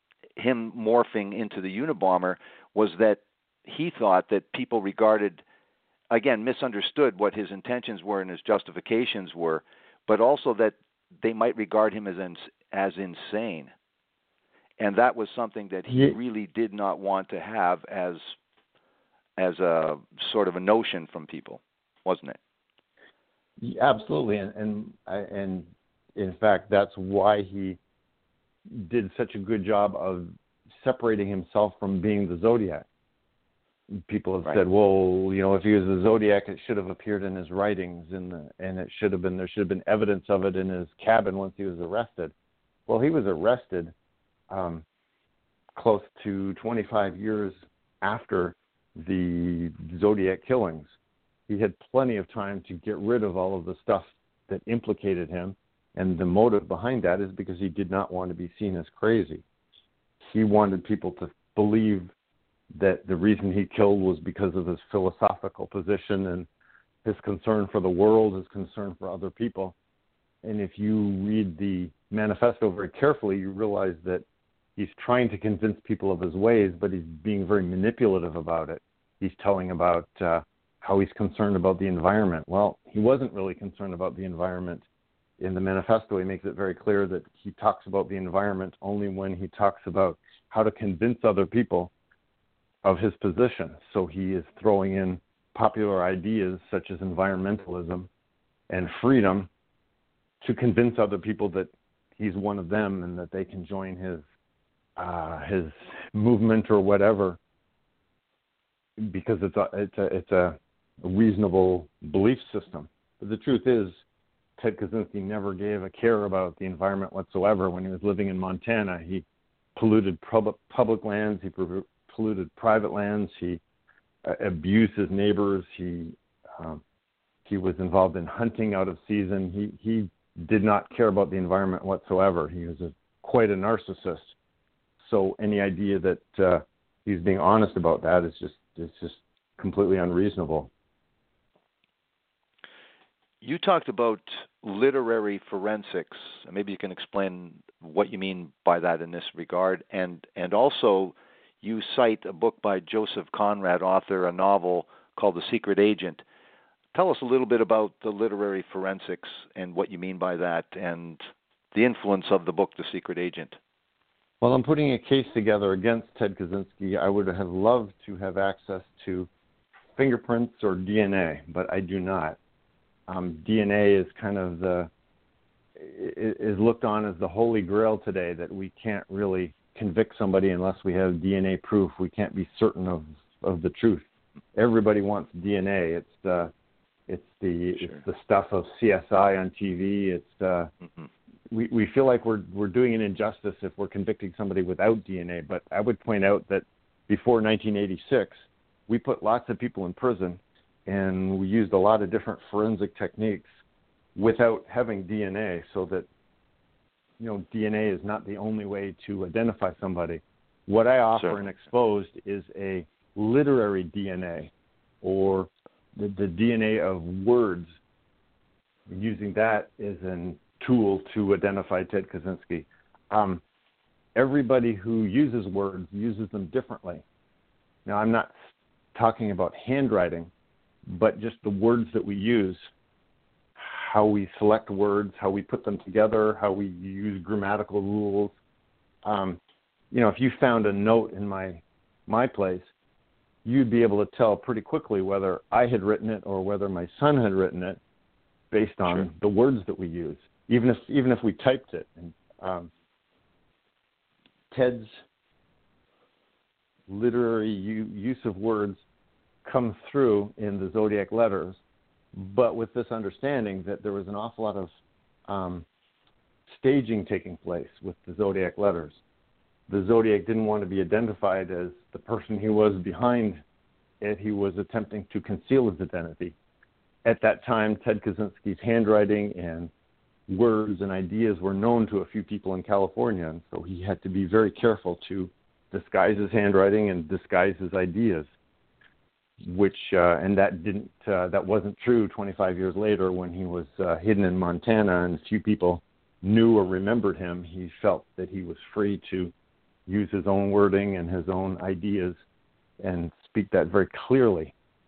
him morphing into the Unabomber was that he thought that people regarded again, misunderstood what his intentions were and his justifications were, but also that they might regard him as ins- as insane. And that was something that he Yeah. really did not want to have as as a sort of a notion from people, wasn't it? Yeah, absolutely, and and I- and in fact, that's why he did such a good job of separating himself from being the Zodiac. People have Right. said, well, you know, if he was the Zodiac, it should have appeared in his writings, in the, and it should have been there should have been evidence of it in his cabin once he was arrested. Well, he was arrested um, close to twenty-five years after the Zodiac killings. He had plenty of time to get rid of all of the stuff that implicated him, and the motive behind that is because he did not want to be seen as crazy. He wanted people to believe that the reason he killed was because of his philosophical position and his concern for the world, his concern for other people. And if you read the manifesto very carefully, you realize that he's trying to convince people of his ways, but he's being very manipulative about it. He's telling about uh, how he's concerned about the environment. Well, he wasn't really concerned about the environment. In the manifesto, he makes it very clear that he talks about the environment only when he talks about how to convince other people of his position. So he is throwing in popular ideas such as environmentalism and freedom to convince other people that he's one of them and that they can join his uh, his movement or whatever, because it's a it's a it's a reasonable belief system. But the truth is, Ted Kaczynski never gave a care about the environment whatsoever. When he was living in Montana, he polluted public public lands, he polluted private lands, he uh, abused his neighbors, he um, he was involved in hunting out of season. He he did not care about the environment whatsoever. He was a, quite a narcissist. So any idea that uh, he's being honest about that is just is just completely unreasonable. You talked about literary forensics. Maybe you can explain what you mean by that in this regard. And and also, you cite a book by Joseph Conrad, author, a novel called The Secret Agent. Tell us a little bit about the literary forensics and what you mean by that and the influence of the book, The Secret Agent. Well, I'm putting a case together against Ted Kaczynski. I would have loved to have access to fingerprints or D N A, but I do not. Um, D N A is kind of the is looked on as the holy grail today, that we can't really convict somebody unless we have D N A proof. We can't be certain of, of the truth. Everybody wants D N A. It's the it's the Sure. it's the stuff of C S I on T V. It's uh, mm-hmm. we we feel like we're we're doing an injustice if we're convicting somebody without D N A. But I would point out that before nineteen eighty-six, we put lots of people in prison, and we used a lot of different forensic techniques without having D N A, so that, you know, D N A is not the only way to identify somebody. What I offer Sure. and exposed is a literary D N A, or the, the D N A of words, using that as a tool to identify Ted Kaczynski. Um, everybody who uses words uses them differently. Now, I'm not talking about handwriting, but just the words that we use, how we select words, how we put them together, how we use grammatical rules. Um, you know, if you found a note in my my place, you'd be able to tell pretty quickly whether I had written it or whether my son had written it, based on Sure. the words that we use, even if even if we typed it. And, um, Ted's literary u- use of words comes through in the Zodiac letters, but with this understanding that there was an awful lot of um, staging taking place with the Zodiac letters. The Zodiac didn't want to be identified as the person he was behind it. He was attempting to conceal his identity. At that time, Ted Kaczynski's handwriting and words and ideas were known to a few people in California, and so he had to be very careful to disguise his handwriting and disguise his ideas. Which uh, and that didn't uh, that wasn't true twenty-five years later when he was uh, hidden in Montana and few people knew or remembered him. He felt that he was free to use his own wording and his own ideas and speak that very clearly.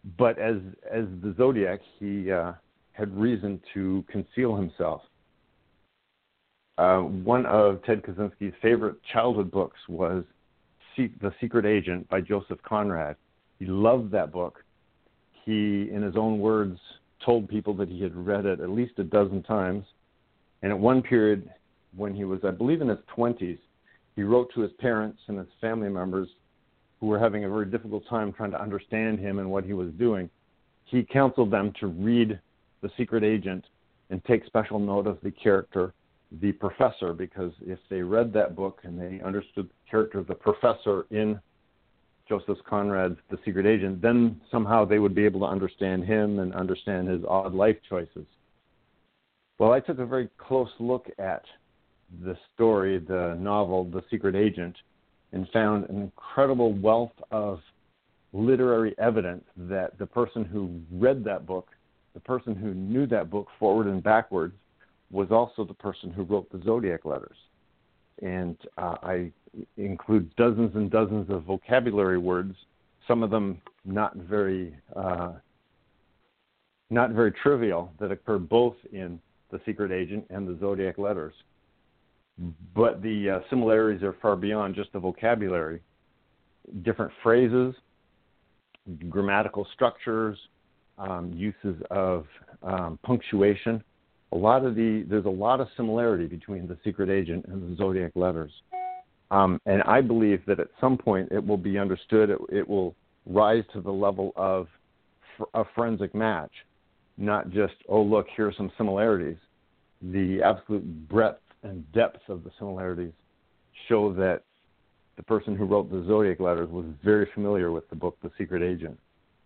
but as as the Zodiac, he uh, had reason to conceal himself. Uh, one of Ted Kaczynski's favorite childhood books was The Secret Agent by Joseph Conrad. He loved that book. He, in his own words, told people that he had read it at least a dozen times. And at one period, when he was, I believe, in his twenties, he wrote to his parents and his family members who were having a very difficult time trying to understand him and what he was doing. He counseled them to read The Secret Agent and take special note of the character, the professor, because if they read that book and they understood the character of the professor in Joseph Conrad's The Secret Agent, then somehow they would be able to understand him and understand his odd life choices. Well, I took a very close look at the story, the novel, The Secret Agent, and found an incredible wealth of literary evidence that the person who read that book, the person who knew that book forward and backwards, was also the person who wrote the Zodiac letters. And uh, I include dozens and dozens of vocabulary words, some of them not very uh, not very trivial, that occur both in The Secret Agent and the Zodiac letters. But the uh, similarities are far beyond just the vocabulary. Different phrases, grammatical structures, um, uses of um, punctuation. A lot of the there's a lot of similarity between The Secret Agent and the Zodiac letters, um, and I believe that at some point it will be understood. It, it will rise to the level of a forensic match, not just oh look, here are some similarities. The absolute breadth and depth of the similarities show that the person who wrote the Zodiac letters was very familiar with the book The Secret Agent.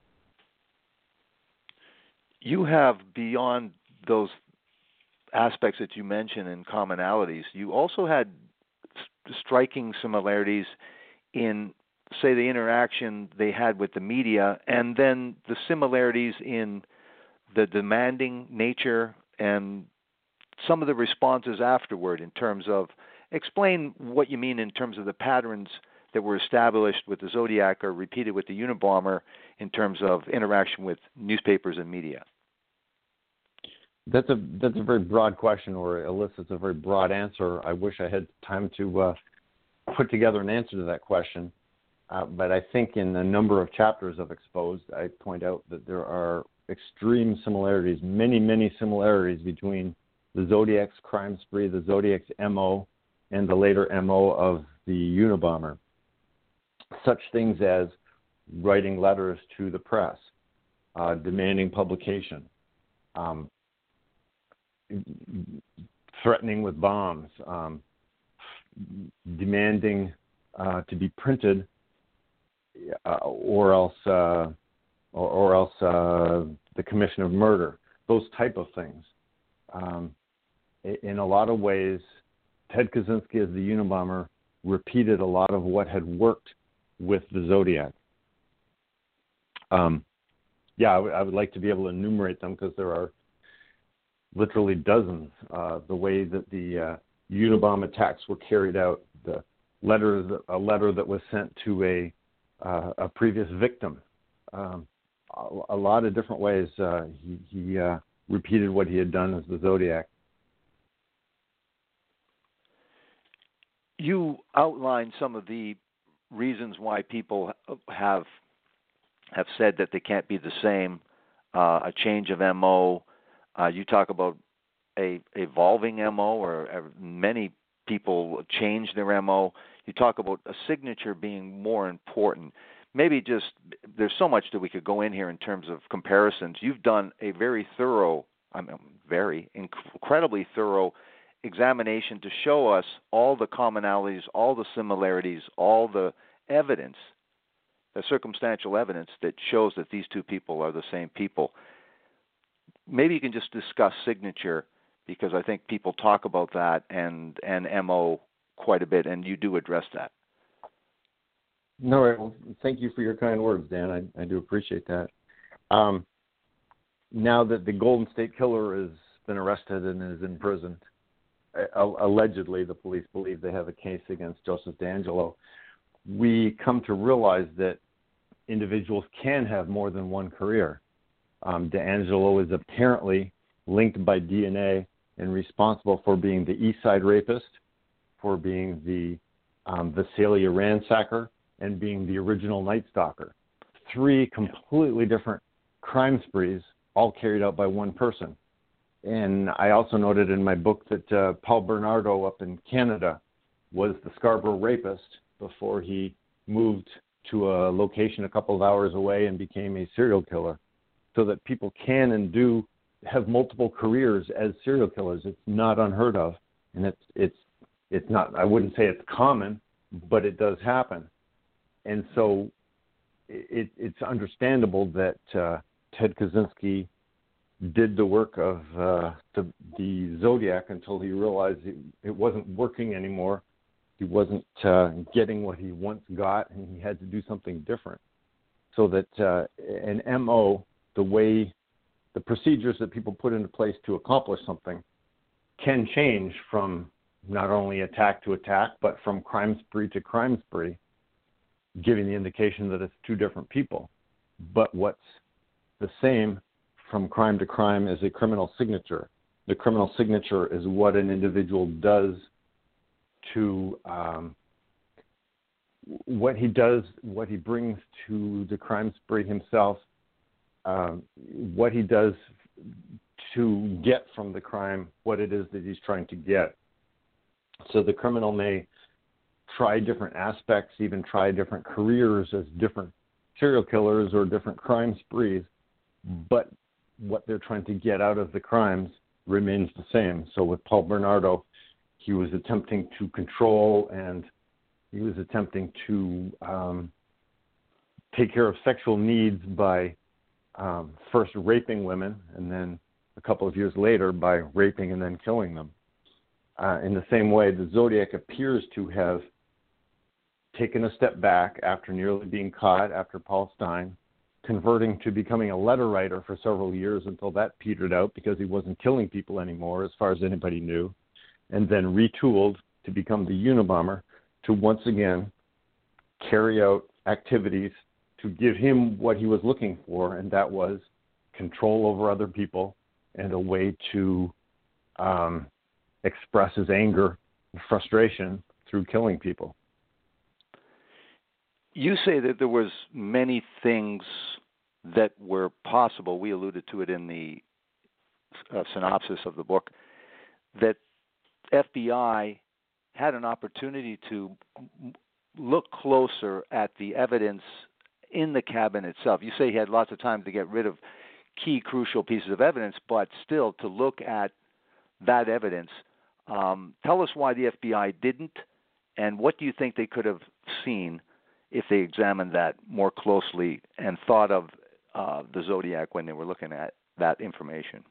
You have, beyond those aspects that you mentioned and commonalities, you also had st- striking similarities in, say, the interaction they had with the media, and then the similarities in the demanding nature and some of the responses afterward in terms of, explain what you mean in terms of the patterns that were established with the Zodiac or repeated with the Unabomber in terms of interaction with newspapers and media. That's a that's a very broad question, or elicits a very broad answer. I wish I had time to uh, put together an answer to that question. Uh, but I think in a number of chapters of Exposed, I point out that there are extreme similarities, many, many similarities between the Zodiac's crime spree, the Zodiac's M O, and the later M O of the Unabomber. Such things as writing letters to the press, uh, demanding publication, um, threatening with bombs, um, demanding uh, to be printed, uh, or else, uh, or, or else uh, the commission of murder. Those type of things. Um, in a lot of ways, Ted Kaczynski as the Unabomber repeated a lot of what had worked with the Zodiac. Um, yeah, I, w- I would like to be able to enumerate them because there are literally dozens. Uh, the way that the uh, Unabomber attacks were carried out, the letters, a letter that was sent to a uh, a previous victim. Um, a, a lot of different ways uh, he, he uh, repeated what he had done as the Zodiac. You outlined some of the reasons why people have have said that they can't be the same, uh, a change of M O. Uh, you talk about a evolving M O, or uh, many people change their M O. You talk about a signature being more important. Maybe just, there's so much that we could go in here in terms of comparisons. You've done a very thorough, I mean, very incredibly thorough examination to show us all the commonalities, all the similarities, all the evidence, the circumstantial evidence that shows that these two people are the same people. Maybe you can just discuss signature, because I think people talk about that and, and M O quite a bit, and you do address that. No, well, thank you for your kind words, Dan. I, I do appreciate that. Um, now that the Golden State Killer has been arrested and is in prison, uh, allegedly the police believe they have a case against Joseph DeAngelo, we come to realize that individuals can have more than one career. Um, DeAngelo is apparently linked by D N A and responsible for being the East Side rapist, for being the um, Visalia ransacker, and being the original Night Stalker. Three completely different crime sprees, all carried out by one person. And I also noted in my book that uh, Paul Bernardo up in Canada was the Scarborough rapist before he moved to a location a couple of hours away and became a serial killer. So that people can and do have multiple careers as serial killers. It's not unheard of, and it's it's it's not. I wouldn't say it's common, but it does happen. And so it, it's understandable that uh, Ted Kaczynski did the work of uh, the, the Zodiac until he realized it, it wasn't working anymore. He wasn't uh, getting what he once got, and he had to do something different. So that uh, an M O, the way, the procedures that people put into place to accomplish something, can change from not only attack to attack, but from crime spree to crime spree, giving the indication that it's two different people. But what's the same from crime to crime is a criminal signature. The criminal signature is what an individual does to um, what he does, what he brings to the crime spree himself, um, what he does to get from the crime what it is that he's trying to get. So the criminal may try different aspects, even try different careers as different serial killers or different crime sprees, but what they're trying to get out of the crimes remains the same. So with Paul Bernardo, he was attempting to control and he was attempting to um, take care of sexual needs by um, first raping women and then a couple of years later by raping and then killing them. Uh, in the same way, the Zodiac appears to have taken a step back after nearly being caught after Paul Stine, converting to becoming a letter writer for several years until that petered out because he wasn't killing people anymore as far as anybody knew, and then retooled to become the Unabomber to once again carry out activities to give him what he was looking for, and that was control over other people and a way to um, express his anger and frustration through killing people. You say that there was many things that were possible. We alluded to it in the uh, synopsis of the book, that F B I had an opportunity to look closer at the evidence in the cabin itself. You say he had lots of time to get rid of key, crucial pieces of evidence, but still to look at that evidence. Um, tell us why the F B I didn't, and what do you think they could have seen if they examined that more closely and thought of uh, the Zodiac when they were looking at that information?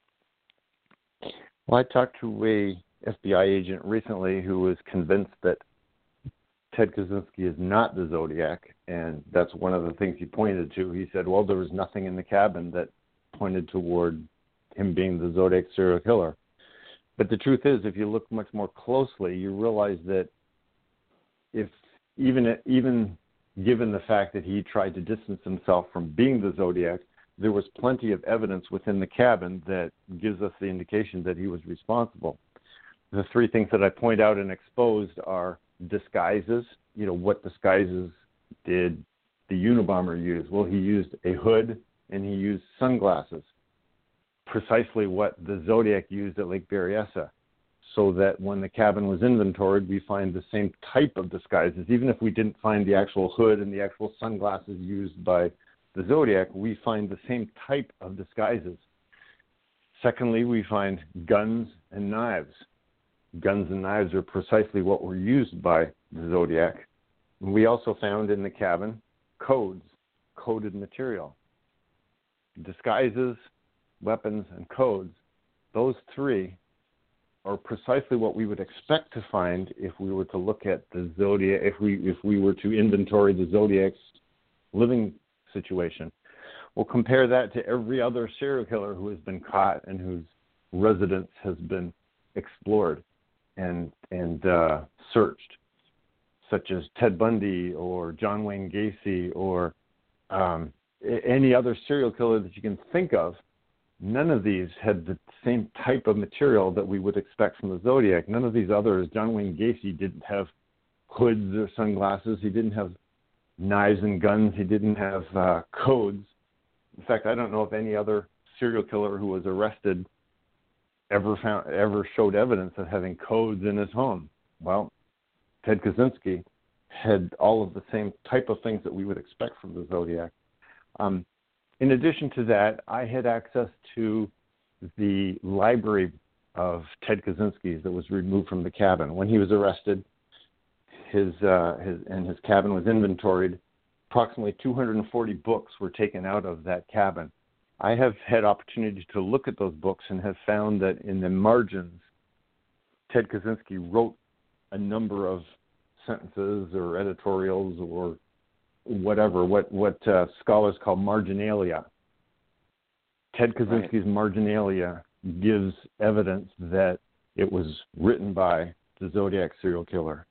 Well, I talked to a F B I agent recently who was convinced that Ted Kaczynski is not the Zodiac, and that's one of the things he pointed to. He said, well, there was nothing in the cabin that pointed toward him being the Zodiac serial killer. But the truth is, if you look much more closely, you realize that if even even given the fact that he tried to distance himself from being the Zodiac, there was plenty of evidence within the cabin that gives us the indication that he was responsible. The three things that I point out and exposed are disguises. You know, what disguises did the Unabomber use? Well, he used a hood and he used sunglasses, precisely what the Zodiac used at Lake Berryessa, so that when the cabin was inventoried, we find the same type of disguises. Even if we didn't find the actual hood and the actual sunglasses used by the Zodiac, we find the same type of disguises. Secondly, we find guns and knives. Guns and knives are precisely what were used by the Zodiac. We also found in the cabin codes, coded material. Disguises, weapons, and codes, those three are precisely what we would expect to find if we were to look at the Zodiac, if we if we were to inventory the Zodiac's living situation. We'll compare that to every other serial killer who has been caught and whose residence has been explored and and uh, searched, such as Ted Bundy or John Wayne Gacy or um, any other serial killer that you can think of, none of these had the same type of material that we would expect from the Zodiac. None of these others, John Wayne Gacy didn't have hoods or sunglasses. He didn't have knives and guns. He didn't have uh, codes. In fact, I don't know if any other serial killer who was arrested ever found ever showed evidence of having codes in his home. Well, Ted Kaczynski had all of the same type of things that we would expect from the Zodiac. Um, in addition to that, I had access to the library of Ted Kaczynski's that was removed from the cabin. When he was arrested, his, uh, his and his cabin was inventoried. Approximately two hundred forty books were taken out of that cabin. I have had opportunity to look at those books and have found that in the margins, Ted Kaczynski wrote a number of sentences or editorials or whatever, what, what uh, scholars call marginalia. Ted Kaczynski's right. marginalia gives evidence that it was written by the Zodiac serial killer.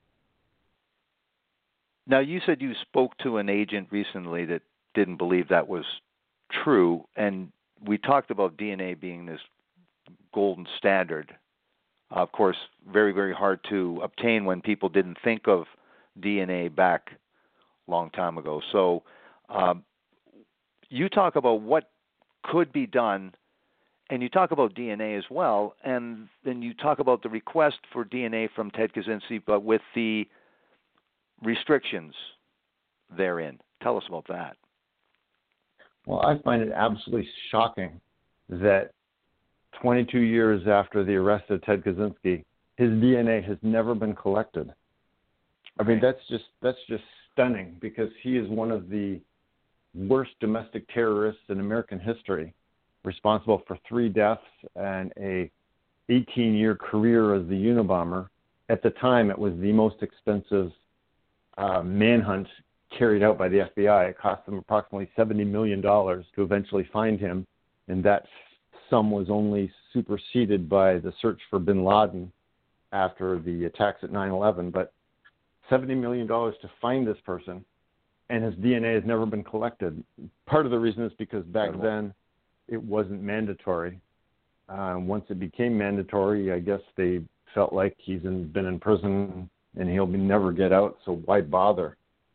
Now, you said you spoke to an agent recently that didn't believe that was true, and we talked about D N A being this golden standard. Uh, of course, very, very hard to obtain when people didn't think of D N A back a long time ago. So um, you talk about what could be done, and you talk about D N A as well, and then you talk about the request for D N A from Ted Kaczynski, but with the restrictions therein. Tell us about that. Well, I find it absolutely shocking that twenty-two years after the arrest of Ted Kaczynski, his D N A has never been collected. I mean, that's just that's just stunning, because he is one of the worst domestic terrorists in American history, responsible for three deaths and a eighteen-year career as the Unabomber. At the time, it was the most expensive uh, manhunt carried out by the F B I. It cost them approximately seventy million dollars to eventually find him, and that sum was only superseded by the search for bin Laden after the attacks at nine eleven. But seventy million dollars to find this person, and his D N A has never been collected. Part of the reason is because back then it wasn't mandatory. Uh, once it became mandatory, I guess they felt like he's in, been in prison and he'll be, never get out, so why bother?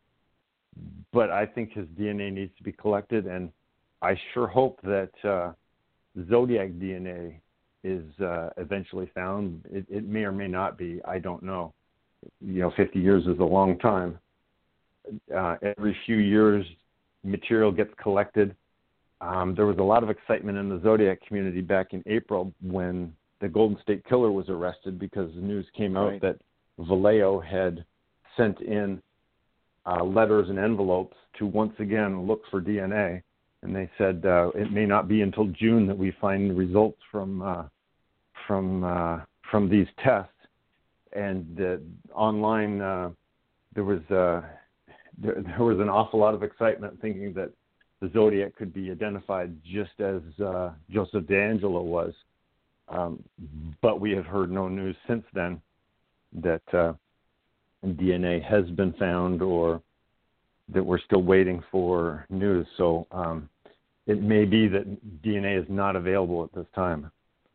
But I think his D N A needs to be collected, and I sure hope that uh, Zodiac D N A is uh, eventually found. It, it may or may not be. I don't know. You know, fifty years is a long time. Uh, every few years, material gets collected. Um, there was a lot of excitement in the Zodiac community back in April when the Golden State Killer was arrested, because the news came out right. that Vallejo had sent in uh, letters and envelopes to once again look for D N A. And they said uh, it may not be until June that we find the results from uh, from uh, from these tests. And uh, online, uh, there was uh, there, there was an awful lot of excitement, thinking that the Zodiac could be identified just as uh, Joseph D'Angelo was. Um, but we have heard no news since then that uh, D N A has been found, or that we're still waiting for news. So um, it may be that D N A is not available at this time.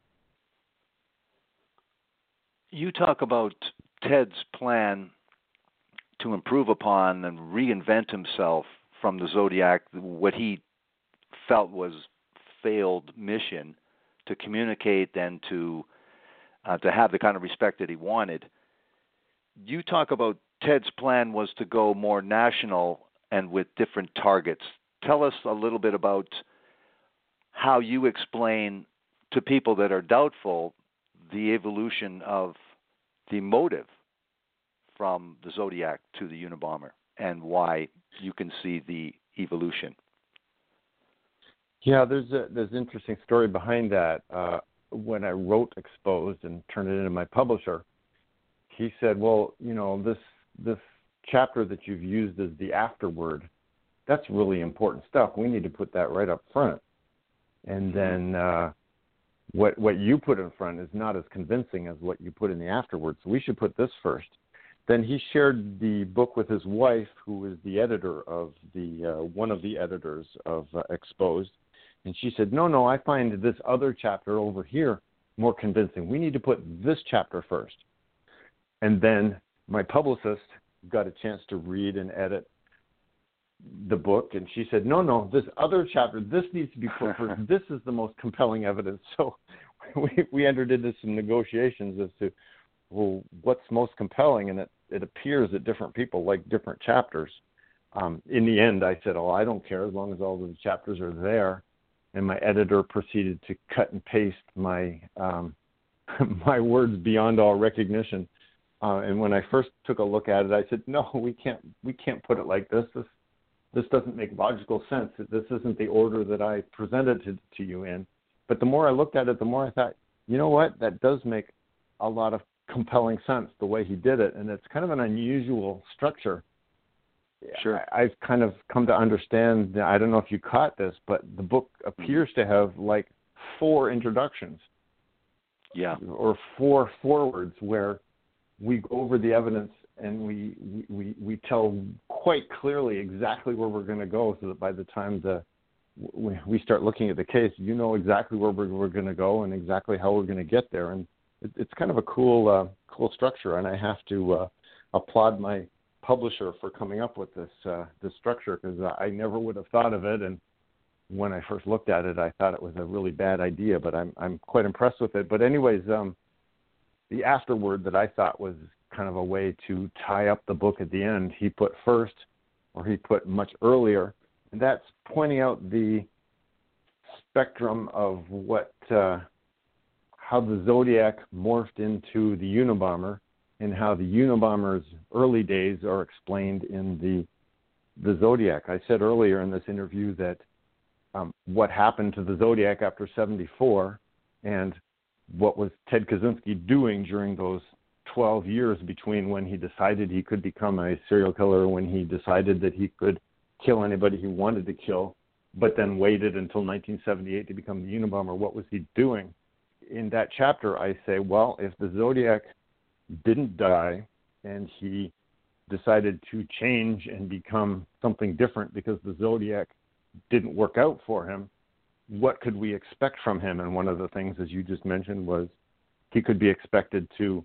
You talk about Ted's plan to improve upon and reinvent himself from the Zodiac, what he felt was failed mission to communicate and to uh, to have the kind of respect that he wanted. You talk about Ted's plan was to go more national and with different targets. Tell us a little bit about how you explain to people that are doubtful the evolution of the motive from the Zodiac to the Unabomber, and why you can see the evolution. Yeah, there's a there's an interesting story behind that. Uh, when I wrote Exposed and turned it into my publisher, he said, well, you know, this this chapter that you've used as the afterword, that's really important stuff. We need to put that right up front. And then uh, what what you put in front is not as convincing as what you put in the afterword. So we should put this first. then he shared the book with his wife, who was the editor of the uh, one of the editors of uh, Exposed, and she said, "No, no, I find this other chapter over here more convincing. We need to put this chapter first." And then my publicist got a chance to read and edit the book, and she said, "No, no, this other chapter, this needs to be put first. This is the most compelling evidence." So we we entered into some negotiations as to, well, what's most compelling, and it, it appears that different people like different chapters. Um, in the end, I said, "Oh, I don't care as long as all the chapters are there." And my editor proceeded to cut and paste my um, my words beyond all recognition. Uh, and when I first took a look at it, I said, "No, we can't we can't put it like this. This this doesn't make logical sense. This isn't the order that I presented to, to you in." But the more I looked at it, the more I thought, you know what, that does make a lot of compelling sense the way he did it, and it's kind of an unusual structure. Sure. I, I've kind of come to understand, I don't know if you caught this, but the book appears to have like four introductions. Yeah. Or four forwards where we go over the evidence and we we, we tell quite clearly exactly where we're going to go, so that by the time the we, we start looking at the case, you know exactly where we're, we're going to go and exactly how we're going to get there. And it, it's kind of a cool uh, cool structure, and I have to uh, applaud my publisher for coming up with this uh, this structure, because I never would have thought of it. And when I first looked at it, I thought it was a really bad idea, but I'm I'm quite impressed with it. But anyways, um, the afterword that I thought was kind of a way to tie up the book at the end, he put first, or he put much earlier, and that's pointing out the spectrum of what uh, how the Zodiac morphed into the Unabomber, and how the Unabomber's early days are explained in the the Zodiac. I said earlier in this interview that um, what happened to the Zodiac after seventy-four, and what was Ted Kaczynski doing during those twelve years between when he decided he could become a serial killer, when he decided that he could kill anybody he wanted to kill, but then waited until nineteen seventy-eight to become the Unabomber. What was he doing? In that chapter, I say, well, if the Zodiac didn't die and he decided to change and become something different because the Zodiac didn't work out for him, what could we expect from him? And one of the things, as you just mentioned, was he could be expected to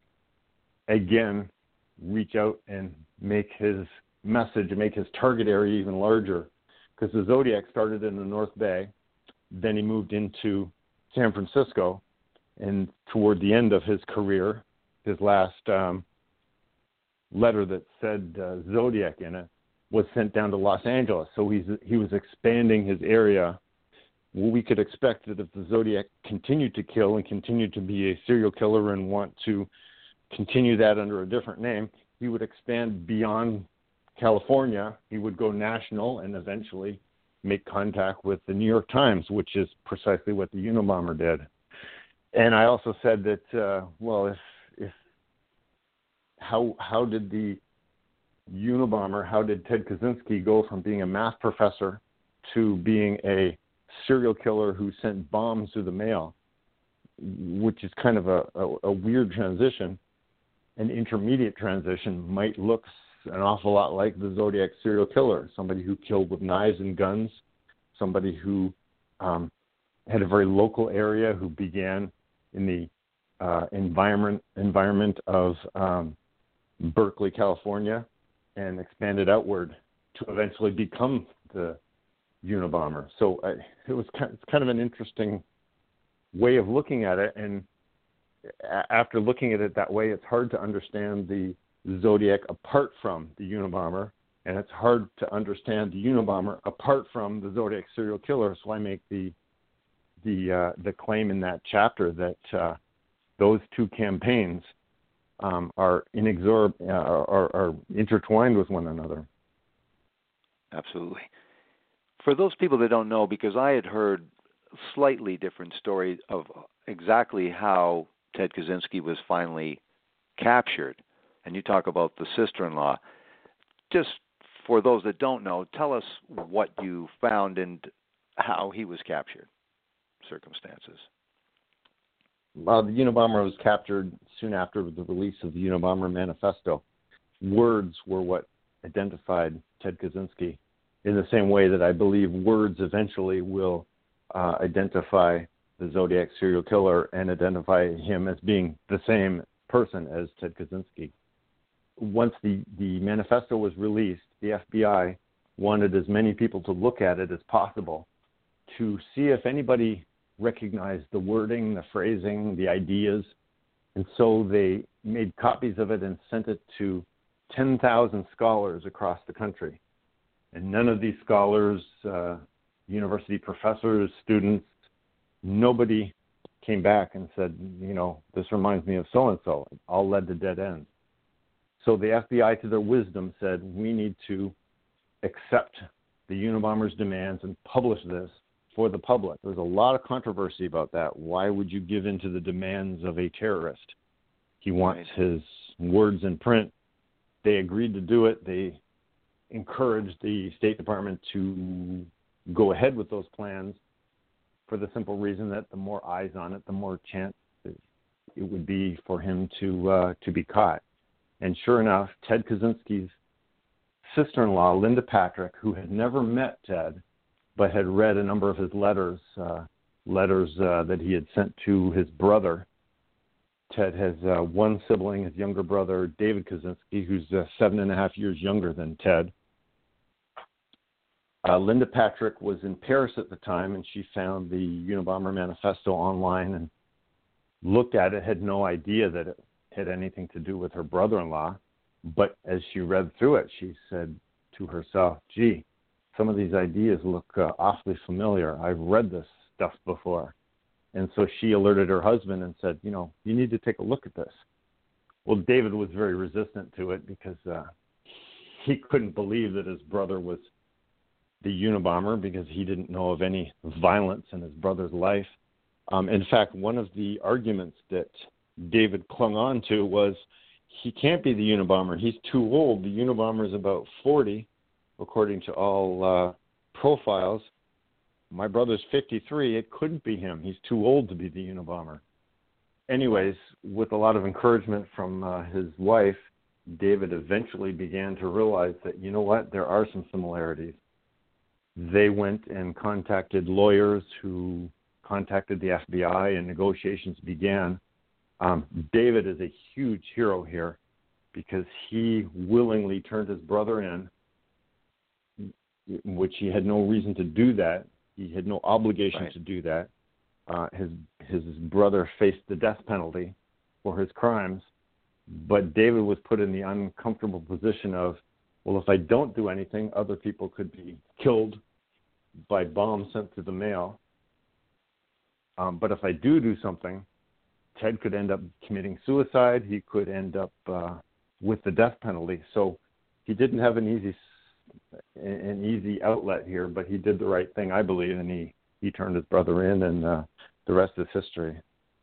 again reach out and make his message, make his target area even larger, because the Zodiac started in the North Bay, then he moved into San Francisco, and toward the end of his career, his last um, letter that said uh, Zodiac in it was sent down to Los Angeles. So he's he was expanding his area. Well, we could expect that if the Zodiac continued to kill and continued to be a serial killer and want to continue that under a different name, he would expand beyond California. He would go national and eventually make contact with the New York Times, which is precisely what the Unabomber did. And I also said that, uh, well, if if how how did the Unabomber, how did Ted Kaczynski go from being a math professor to being a serial killer who sent bombs through the mail, which is kind of a, a, a weird transition. An intermediate transition might look an awful lot like the Zodiac serial killer, somebody who killed with knives and guns, somebody who um, had a very local area, who began in the uh, environment environment of um, Berkeley, California, and expanded outward to eventually become the Unabomber. So I, it was kind, it's kind of an interesting way of looking at it, and a- after looking at it that way, it's hard to understand the Zodiac apart from the Unabomber, and it's hard to understand the Unabomber apart from the Zodiac serial killer. So I make the the uh, the claim in that chapter that uh, those two campaigns um, are inexor- uh, are, are intertwined with one another. Absolutely. For those people that don't know, because I had heard a slightly different story of exactly how Ted Kaczynski was finally captured, and you talk about the sister-in-law. Just for those that don't know, tell us what you found and how he was captured, circumstances. Uh, the Unabomber was captured soon after the release of the Unabomber Manifesto. words were what identified Ted Kaczynski in the same way that I believe words eventually will uh, identify the Zodiac serial killer and identify him as being the same person as Ted Kaczynski. Once the, the manifesto was released, the F B I wanted as many people to look at it as possible to see if anybody recognized the wording, the phrasing, the ideas. And so they made copies of it and sent it to ten thousand scholars across the country. And none of these scholars, uh, university professors, students, nobody came back and said, you know, this reminds me of so-and-so. It all led to dead ends. So the F B I, to their wisdom, said, we need to accept the Unabomber's demands and publish this for the public. There's a lot of controversy about that. Why would you give in to the demands of a terrorist? He wants right. his words in print. They agreed to do it. They encouraged the State Department to go ahead with those plans for the simple reason that the more eyes on it, the more chance it would be for him to uh, to be caught. And sure enough, Ted Kaczynski's sister-in-law, Linda Patrick, who had never met Ted, but had read a number of his letters, uh, letters uh, that he had sent to his brother. Ted has uh, one sibling, his younger brother, David Kaczynski, who's uh, seven and a half years younger than Ted. Uh, Linda Patrick was in Paris at the time, and she found the Unabomber Manifesto online and looked at it, had no idea that it had anything to do with her brother-in-law. But as she read through it, she said to herself, gee, some of these ideas look uh, awfully familiar. I've read this stuff before. And so she alerted her husband and said, you know, you need to take a look at this. Well, David was very resistant to it because uh, he couldn't believe that his brother was the Unabomber because he didn't know of any violence in his brother's life. Um, in fact, one of the arguments that David clung on to was he can't be the Unabomber. He's too old. The Unabomber is about forty, according to all uh, profiles. My brother's fifty-three. It couldn't be him. He's too old to be the Unabomber. Anyways, with a lot of encouragement from uh, his wife, David eventually began to realize that, you know what, there are some similarities. They went and contacted lawyers who contacted the F B I, and negotiations began. Um, David is a huge hero here because he willingly turned his brother in, which he had no reason to do that. He had no obligation right. to do that. Uh, his his brother faced the death penalty for his crimes, but David was put in the uncomfortable position of, well, if I don't do anything, other people could be killed by bombs sent through the mail. Um, but if I do do something, Ted could end up committing suicide. He could end up uh, with the death penalty. So he didn't have an easy an easy outlet here, but he did the right thing, I believe, and he, he turned his brother in, and uh, the rest is history.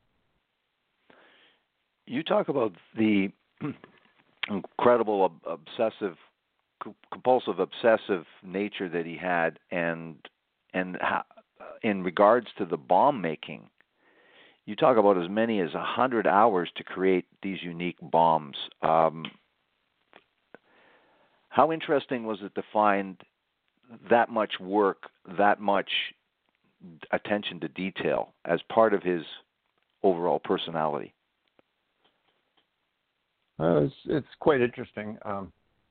You talk about the incredible obsessive, compulsive, obsessive nature that he had, and and how, in regards to the bomb making. You talk about as many as one hundred hours to create these unique bombs. Um, how interesting was it to find that much work, that much attention to detail as part of his overall personality? Uh, it's, it's quite interesting. Um,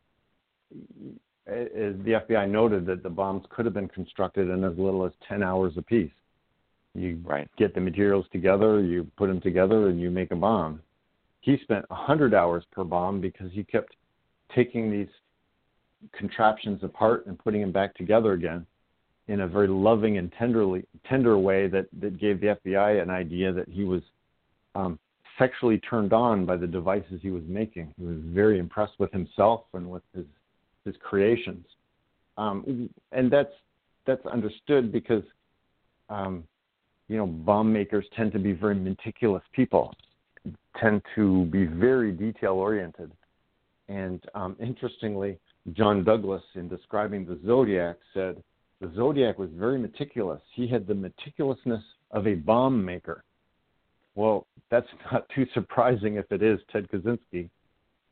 as the F B I noted that the bombs could have been constructed in as little as ten hours apiece. You right. get the materials together, you put them together, and you make a bomb. He spent one hundred hours per bomb because he kept taking these contraptions apart and putting them back together again in a very loving and tenderly tender way that, that gave the F B I an idea that he was um, sexually turned on by the devices he was making. He was very impressed with himself and with his his creations. Um, and that's that's understood because um, you know, bomb makers tend to be very meticulous people, tend to be very detail-oriented. And um, interestingly, John Douglas, in describing the Zodiac, said the Zodiac was very meticulous. He had the meticulousness of a bomb maker. Well, that's not too surprising if it is Ted Kaczynski.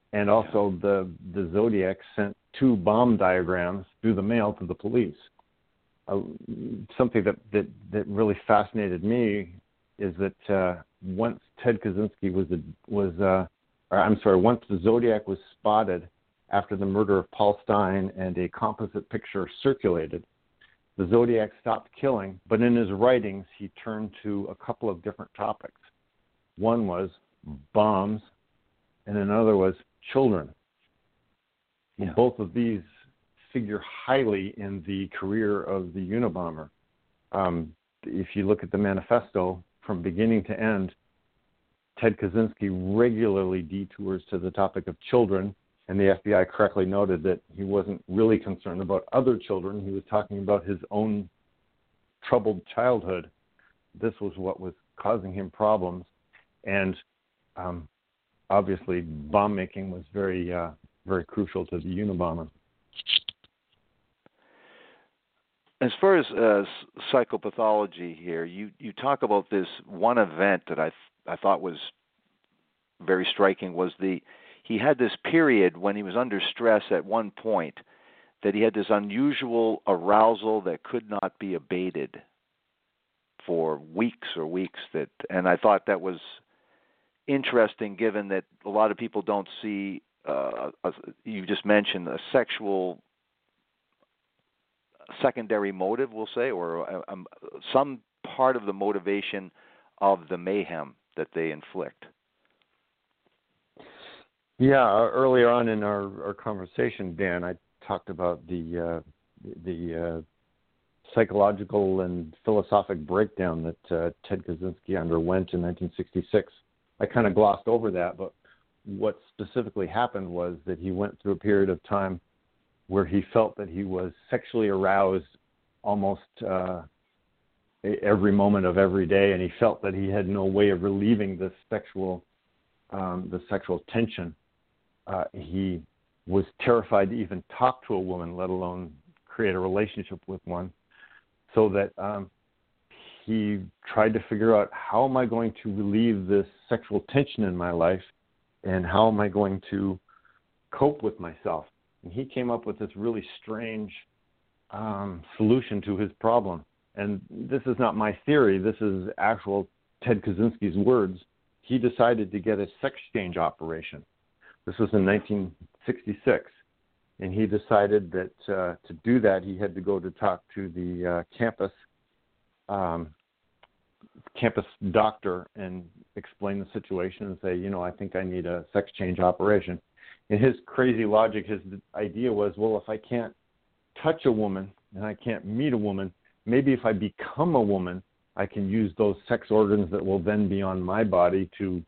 And also the, the Zodiac sent two bomb diagrams through the mail to the police. Uh, something that, that, that really fascinated me is that uh, once Ted Kaczynski was, a, was uh, or I'm sorry, once the Zodiac was spotted after the murder of Paul Stein and a composite picture circulated, the Zodiac stopped killing, but in his writings he turned to a couple of different topics. One was bombs, and another was children. Yeah. Both of these figure highly in the career of the Unabomber. Um, if you look at the manifesto from beginning to end, Ted Kaczynski regularly detours to the topic of children, and the F B I correctly noted that he wasn't really concerned about other children. He was talking about his own troubled childhood. This was what was causing him problems, and um, obviously bomb making was very, uh, very crucial to the Unabomber. As far as uh, psychopathology here, you, you talk about this one event that I th- I thought was very striking was the he had this period when he was under stress at one point that he had this unusual arousal that could not be abated for weeks or weeks. That and I thought that was interesting, given that a lot of people don't see. Uh, a, you just mentioned a sexual secondary motive, we'll say, or um, some part of the motivation of the mayhem that they inflict. Yeah, earlier on in our, our conversation, Dan, I talked about the uh, the uh, psychological and philosophic breakdown that uh, Ted Kaczynski underwent in nineteen sixty-six. I kind of glossed over that, but what specifically happened was that he went through a period of time where he felt that he was sexually aroused almost uh, every moment of every day, and he felt that he had no way of relieving this sexual, um, the sexual tension. Uh, he was terrified to even talk to a woman, let alone create a relationship with one, so that um, he tried to figure out, how am I going to relieve this sexual tension in my life, and how am I going to cope with myself? And he came up with this really strange um, solution to his problem. And this is not my theory. This is actual Ted Kaczynski's words. He decided to get a sex change operation. This was in nineteen sixty-six. And he decided that uh, to do that, he had to go to talk to the uh, campus um, campus doctor and explain the situation and say, you know, I think I need a sex change operation. And his crazy logic, his idea was, well, if I can't touch a woman and I can't meet a woman, maybe if I become a woman, I can use those sex organs that will then be on my body to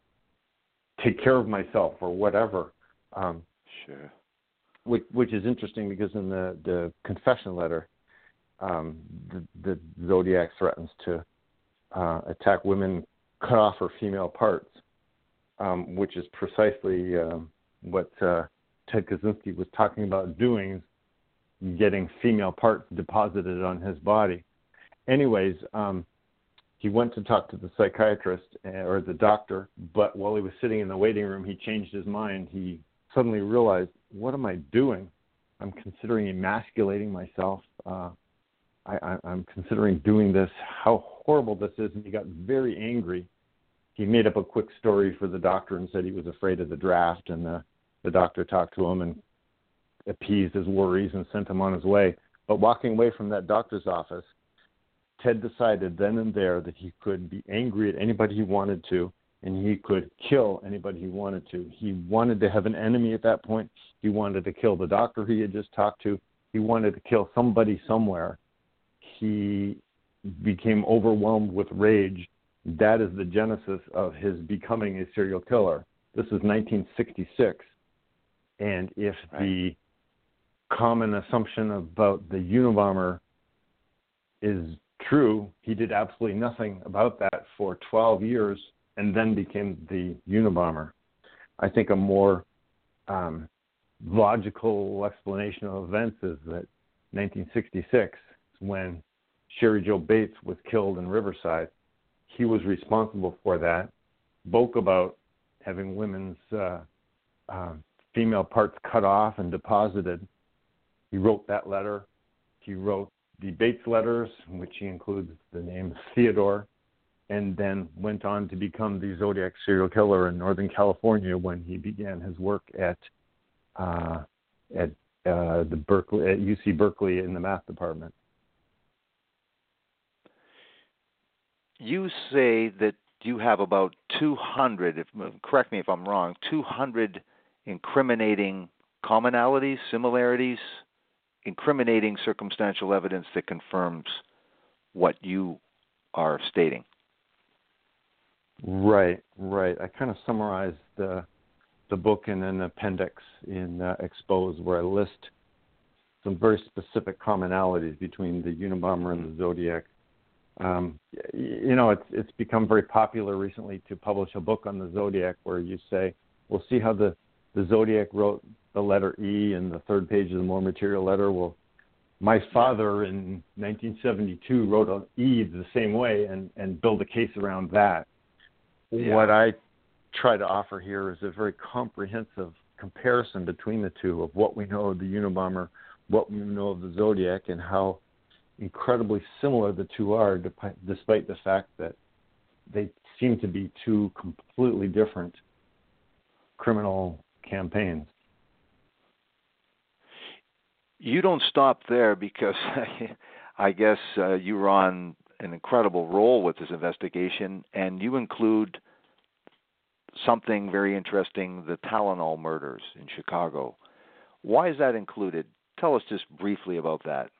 take care of myself or whatever. Um, sure. Which, which is interesting because in the, the confession letter, um, the, the Zodiac threatens to uh, attack women, cut off her female parts, um, which is precisely um, what uh, Ted Kaczynski was talking about doing, getting female parts deposited on his body. Anyways, um, he went to talk to the psychiatrist or the doctor, but while he was sitting in the waiting room, he changed his mind. He suddenly realized, what am I doing? I'm considering emasculating myself. Uh, I, I, I'm considering doing this. How horrible this is. And he got very angry. He made up a quick story for the doctor and said he was afraid of the draft, and the, the doctor talked to him and appeased his worries and sent him on his way. But walking away from that doctor's office, Ted decided then and there that he could be angry at anybody he wanted to, and he could kill anybody he wanted to. He wanted to have an enemy at that point. He wanted to kill the doctor he had just talked to. He wanted to kill somebody somewhere. He became overwhelmed with rage. That is the genesis of his becoming a serial killer. This is nineteen sixty-six. And if right. the common assumption about the Unabomber is true, he did absolutely nothing about that for twelve years and then became the Unabomber. I think a more um, logical explanation of events is that nineteen sixty-six, when Sherry Jo Bates was killed in Riverside, he was responsible for that, spoke about having women's uh, um, female parts cut off and deposited. He wrote that letter. He wrote the Bates letters, in which he includes the name Theodore, and then went on to become the Zodiac serial killer in Northern California when he began his work at uh, at uh, the Berkeley at U C Berkeley in the math department. You say that you have about two hundred, if, correct me if I'm wrong, two hundred incriminating commonalities, similarities, incriminating circumstantial evidence that confirms what you are stating. Right, right. I kind of summarized the the book in an appendix in uh, Expose, where I list some very specific commonalities between the Unabomber and the Zodiac. Um, you know, it's it's become very popular recently to publish a book on the Zodiac, where you say, "We'll see how the the Zodiac wrote the letter E in the third page of the More Material Letter." Well, my father in nineteen seventy-two wrote an E the same way and and build a case around that. Yeah. What I try to offer here is a very comprehensive comparison between the two of what we know of the Unabomber, what we know of the Zodiac, and how incredibly similar the two are, despite the fact that they seem to be two completely different criminal campaigns. You don't stop there, because I guess uh, you were on an incredible role with this investigation, and you include something very interesting, the Tylenol murders in Chicago. Why is that included? Tell us just briefly about that.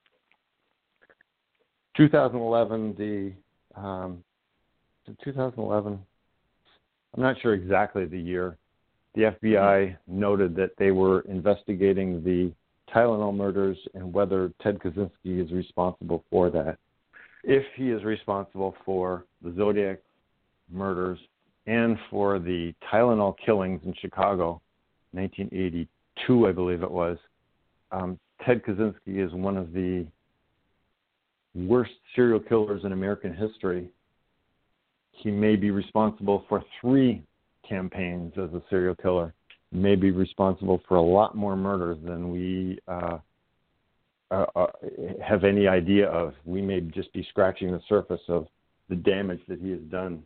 twenty eleven, the um, twenty eleven, I'm not sure exactly the year, the F B I mm-hmm. noted that they were investigating the Tylenol murders and whether Ted Kaczynski is responsible for that. If he is responsible for the Zodiac murders and for the Tylenol killings in Chicago, nineteen eighty-two, I believe it was, um, Ted Kaczynski is one of the worst serial killers in American history. He may be responsible for three campaigns as a serial killer, may be responsible for a lot more murders than we uh, uh, uh, have any idea of. We may just be scratching the surface of the damage that he has done.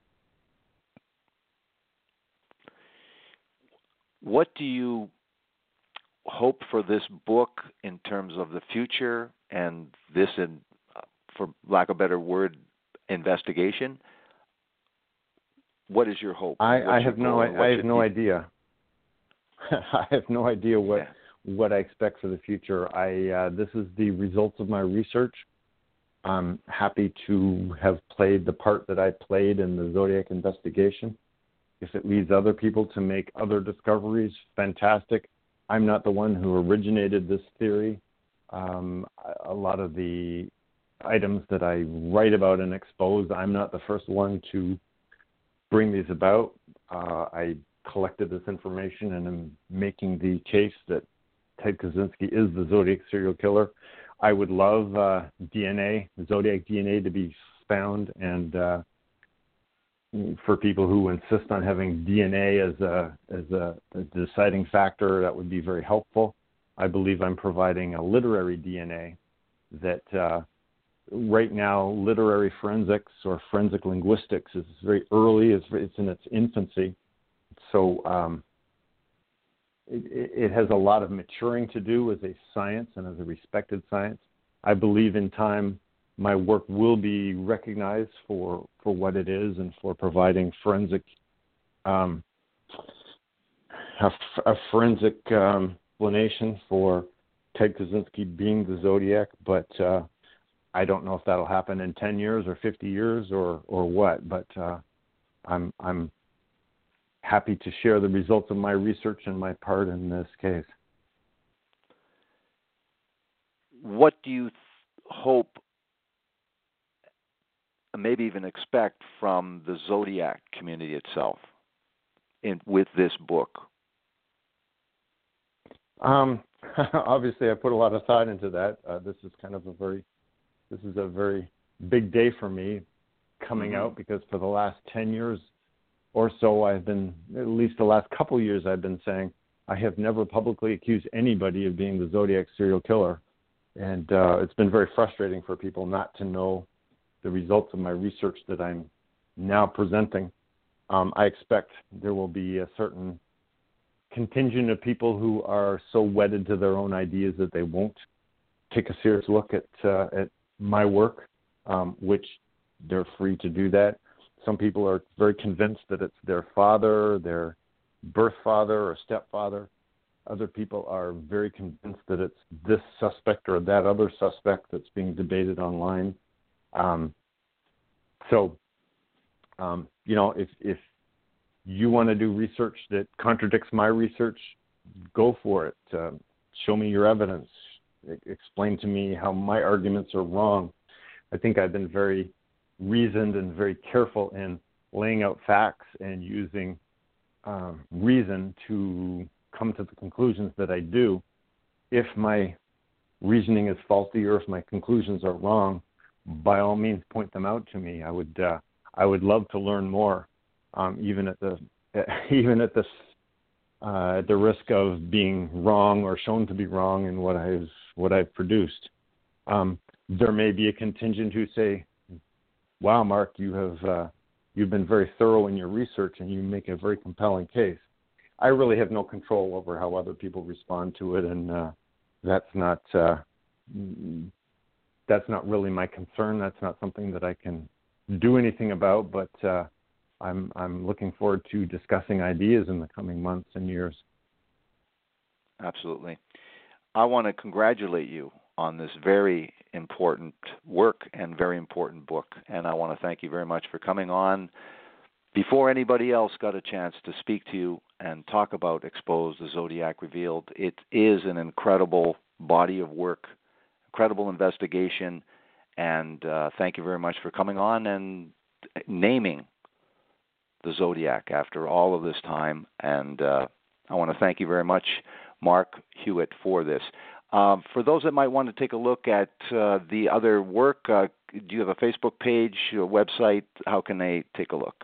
What do you hope for this book in terms of the future and this, in, for lack of a better word, investigation? What is your hope? I, I have no. I, I have no idea. I have no idea what yeah. what I expect for the future. I uh, this is the results of my research. I'm happy to have played the part that I played in the Zodiac investigation. If it leads other people to make other discoveries, fantastic. I'm not the one who originated this theory. Um, a lot of the items that I write about and expose, I'm not the first one to bring these about. Uh, I collected this information and am making the case that Ted Kaczynski is the Zodiac serial killer. I would love uh, D N A, Zodiac D N A, to be found, and uh, for people who insist on having D N A as a as a, a deciding factor, that would be very helpful. I believe I'm providing a literary D N A that uh, right now literary forensics or forensic linguistics is very early. It's, it's in its infancy. So um, it, it has a lot of maturing to do as a science and as a respected science. I believe in time my work will be recognized for, for what it is and for providing forensic um, a, a forensic um, explanation for Ted Kaczynski being the Zodiac, but uh, I don't know if that'll happen in ten years or fifty years or, or what. But uh, I'm I'm happy to share the results of my research and my part in this case. What do you th- hope, maybe even expect, from the Zodiac community itself in with this book? Um, obviously, I put a lot of thought into that. Uh, this is kind of a very, this is a very big day for me coming mm-hmm. out, because for the last ten years, or so, I've been, at least the last couple of years, I've been saying, I have never publicly accused anybody of being the Zodiac serial killer. And uh, it's been very frustrating for people not to know the results of my research that I'm now presenting. Um, I expect there will be a certain contingent of people who are so wedded to their own ideas that they won't take a serious look at uh, at my work, um, which they're free to do that. Some people are very convinced that it's their father, their birth father or stepfather. Other people are very convinced that it's this suspect or that other suspect that's being debated online. Um, so, um, you know, if, if you want to do research that contradicts my research, go for it. Uh, show me your evidence. Explain to me how my arguments are wrong. I think I've been very reasoned and very careful in laying out facts and using um, reason to come to the conclusions that I do. If my reasoning is faulty or if my conclusions are wrong, by all means point them out to me. I would uh, I would love to learn more, um, even at the even at this uh, at the risk of being wrong or shown to be wrong in what I've what I've produced. Um, there may be a contingent who say, "Wow, Mark, you have uh, you've been very thorough in your research and you make a very compelling case." I really have no control over how other people respond to it, and uh, that's not uh, that's not really my concern. That's not something that I can do anything about. But uh, I'm I'm looking forward to discussing ideas in the coming months and years. Absolutely. I want to congratulate you on this very important work and very important book, and I want to thank you very much for coming on before anybody else got a chance to speak to you and talk about Exposed, the Zodiac Revealed. It is an incredible body of work, incredible investigation, and uh, thank you very much for coming on and naming the Zodiac after all of this time. And uh, I want to thank you very much, Mark Hewitt, for this. Um, for those that might want to take a look at uh, the other work, uh, do you have a Facebook page, a website? How can they take a look?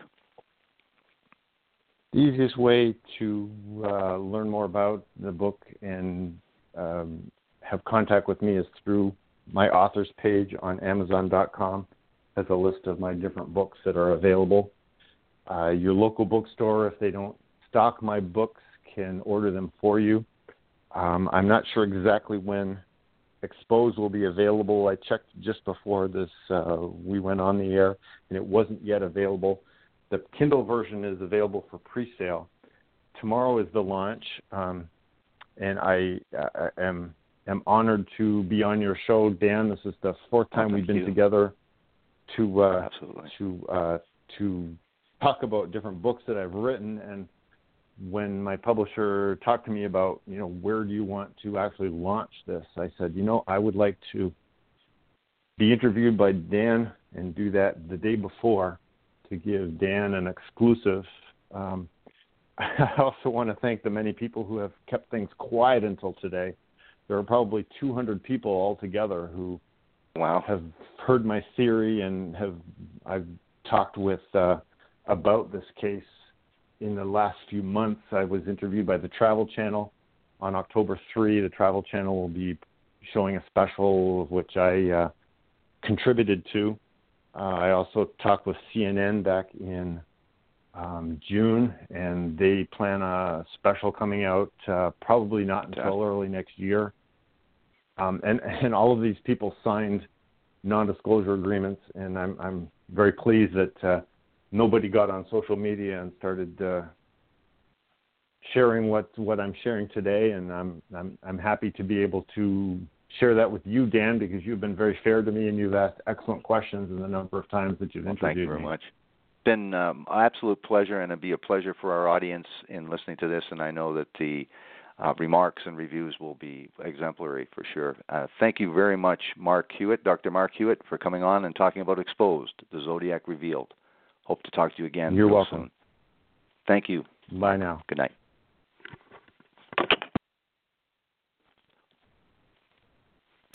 The easiest way to uh, learn more about the book and um, have contact with me is through my author's page on Amazon dot com. It has a list of my different books that are available. Uh, your local bookstore, if they don't stock my books, can order them for you. Um, I'm not sure exactly when Exposed will be available. I checked just before this. Uh, we went on the air, and it wasn't yet available. The Kindle version is available for pre-sale. Tomorrow is the launch, um, and I, I am am honored to be on your show, Dan. This is the fourth time oh, we've been you. together to uh, Absolutely. to uh, to talk about different books that I've written. And when my publisher talked to me about, you know, where do you want to actually launch this, I said, you know, I would like to be interviewed by Dan and do that the day before, to give Dan an exclusive. Um, I also want to thank the many people who have kept things quiet until today. There are probably two hundred people altogether who wow. have heard my theory and have I've talked with uh, about this case in the last few months. I was interviewed by the Travel Channel on October third. The Travel Channel will be showing a special of which I uh, contributed to. Uh, I also talked with C N N back in um, June, and they plan a special coming out uh, probably not until early next year. Um, and, and all of these people signed non-disclosure agreements, and I'm, I'm very pleased that uh, nobody got on social media and started uh, sharing what, what I'm sharing today, and I'm, I'm, I'm happy to be able to share that with you, Dan, because you've been very fair to me and you've asked excellent questions in the number of times that you've well, interviewed me. Thank you very me. much. It's been um, an absolute pleasure, and it'd be a pleasure for our audience in listening to this, and I know that the uh, remarks and reviews will be exemplary for sure. Uh, thank you very much, Mark Hewitt, Doctor Mark Hewitt, for coming on and talking about Exposed, the Zodiac Revealed. Hope to talk to you again You're real welcome. soon. Thank you. Bye now. Good night.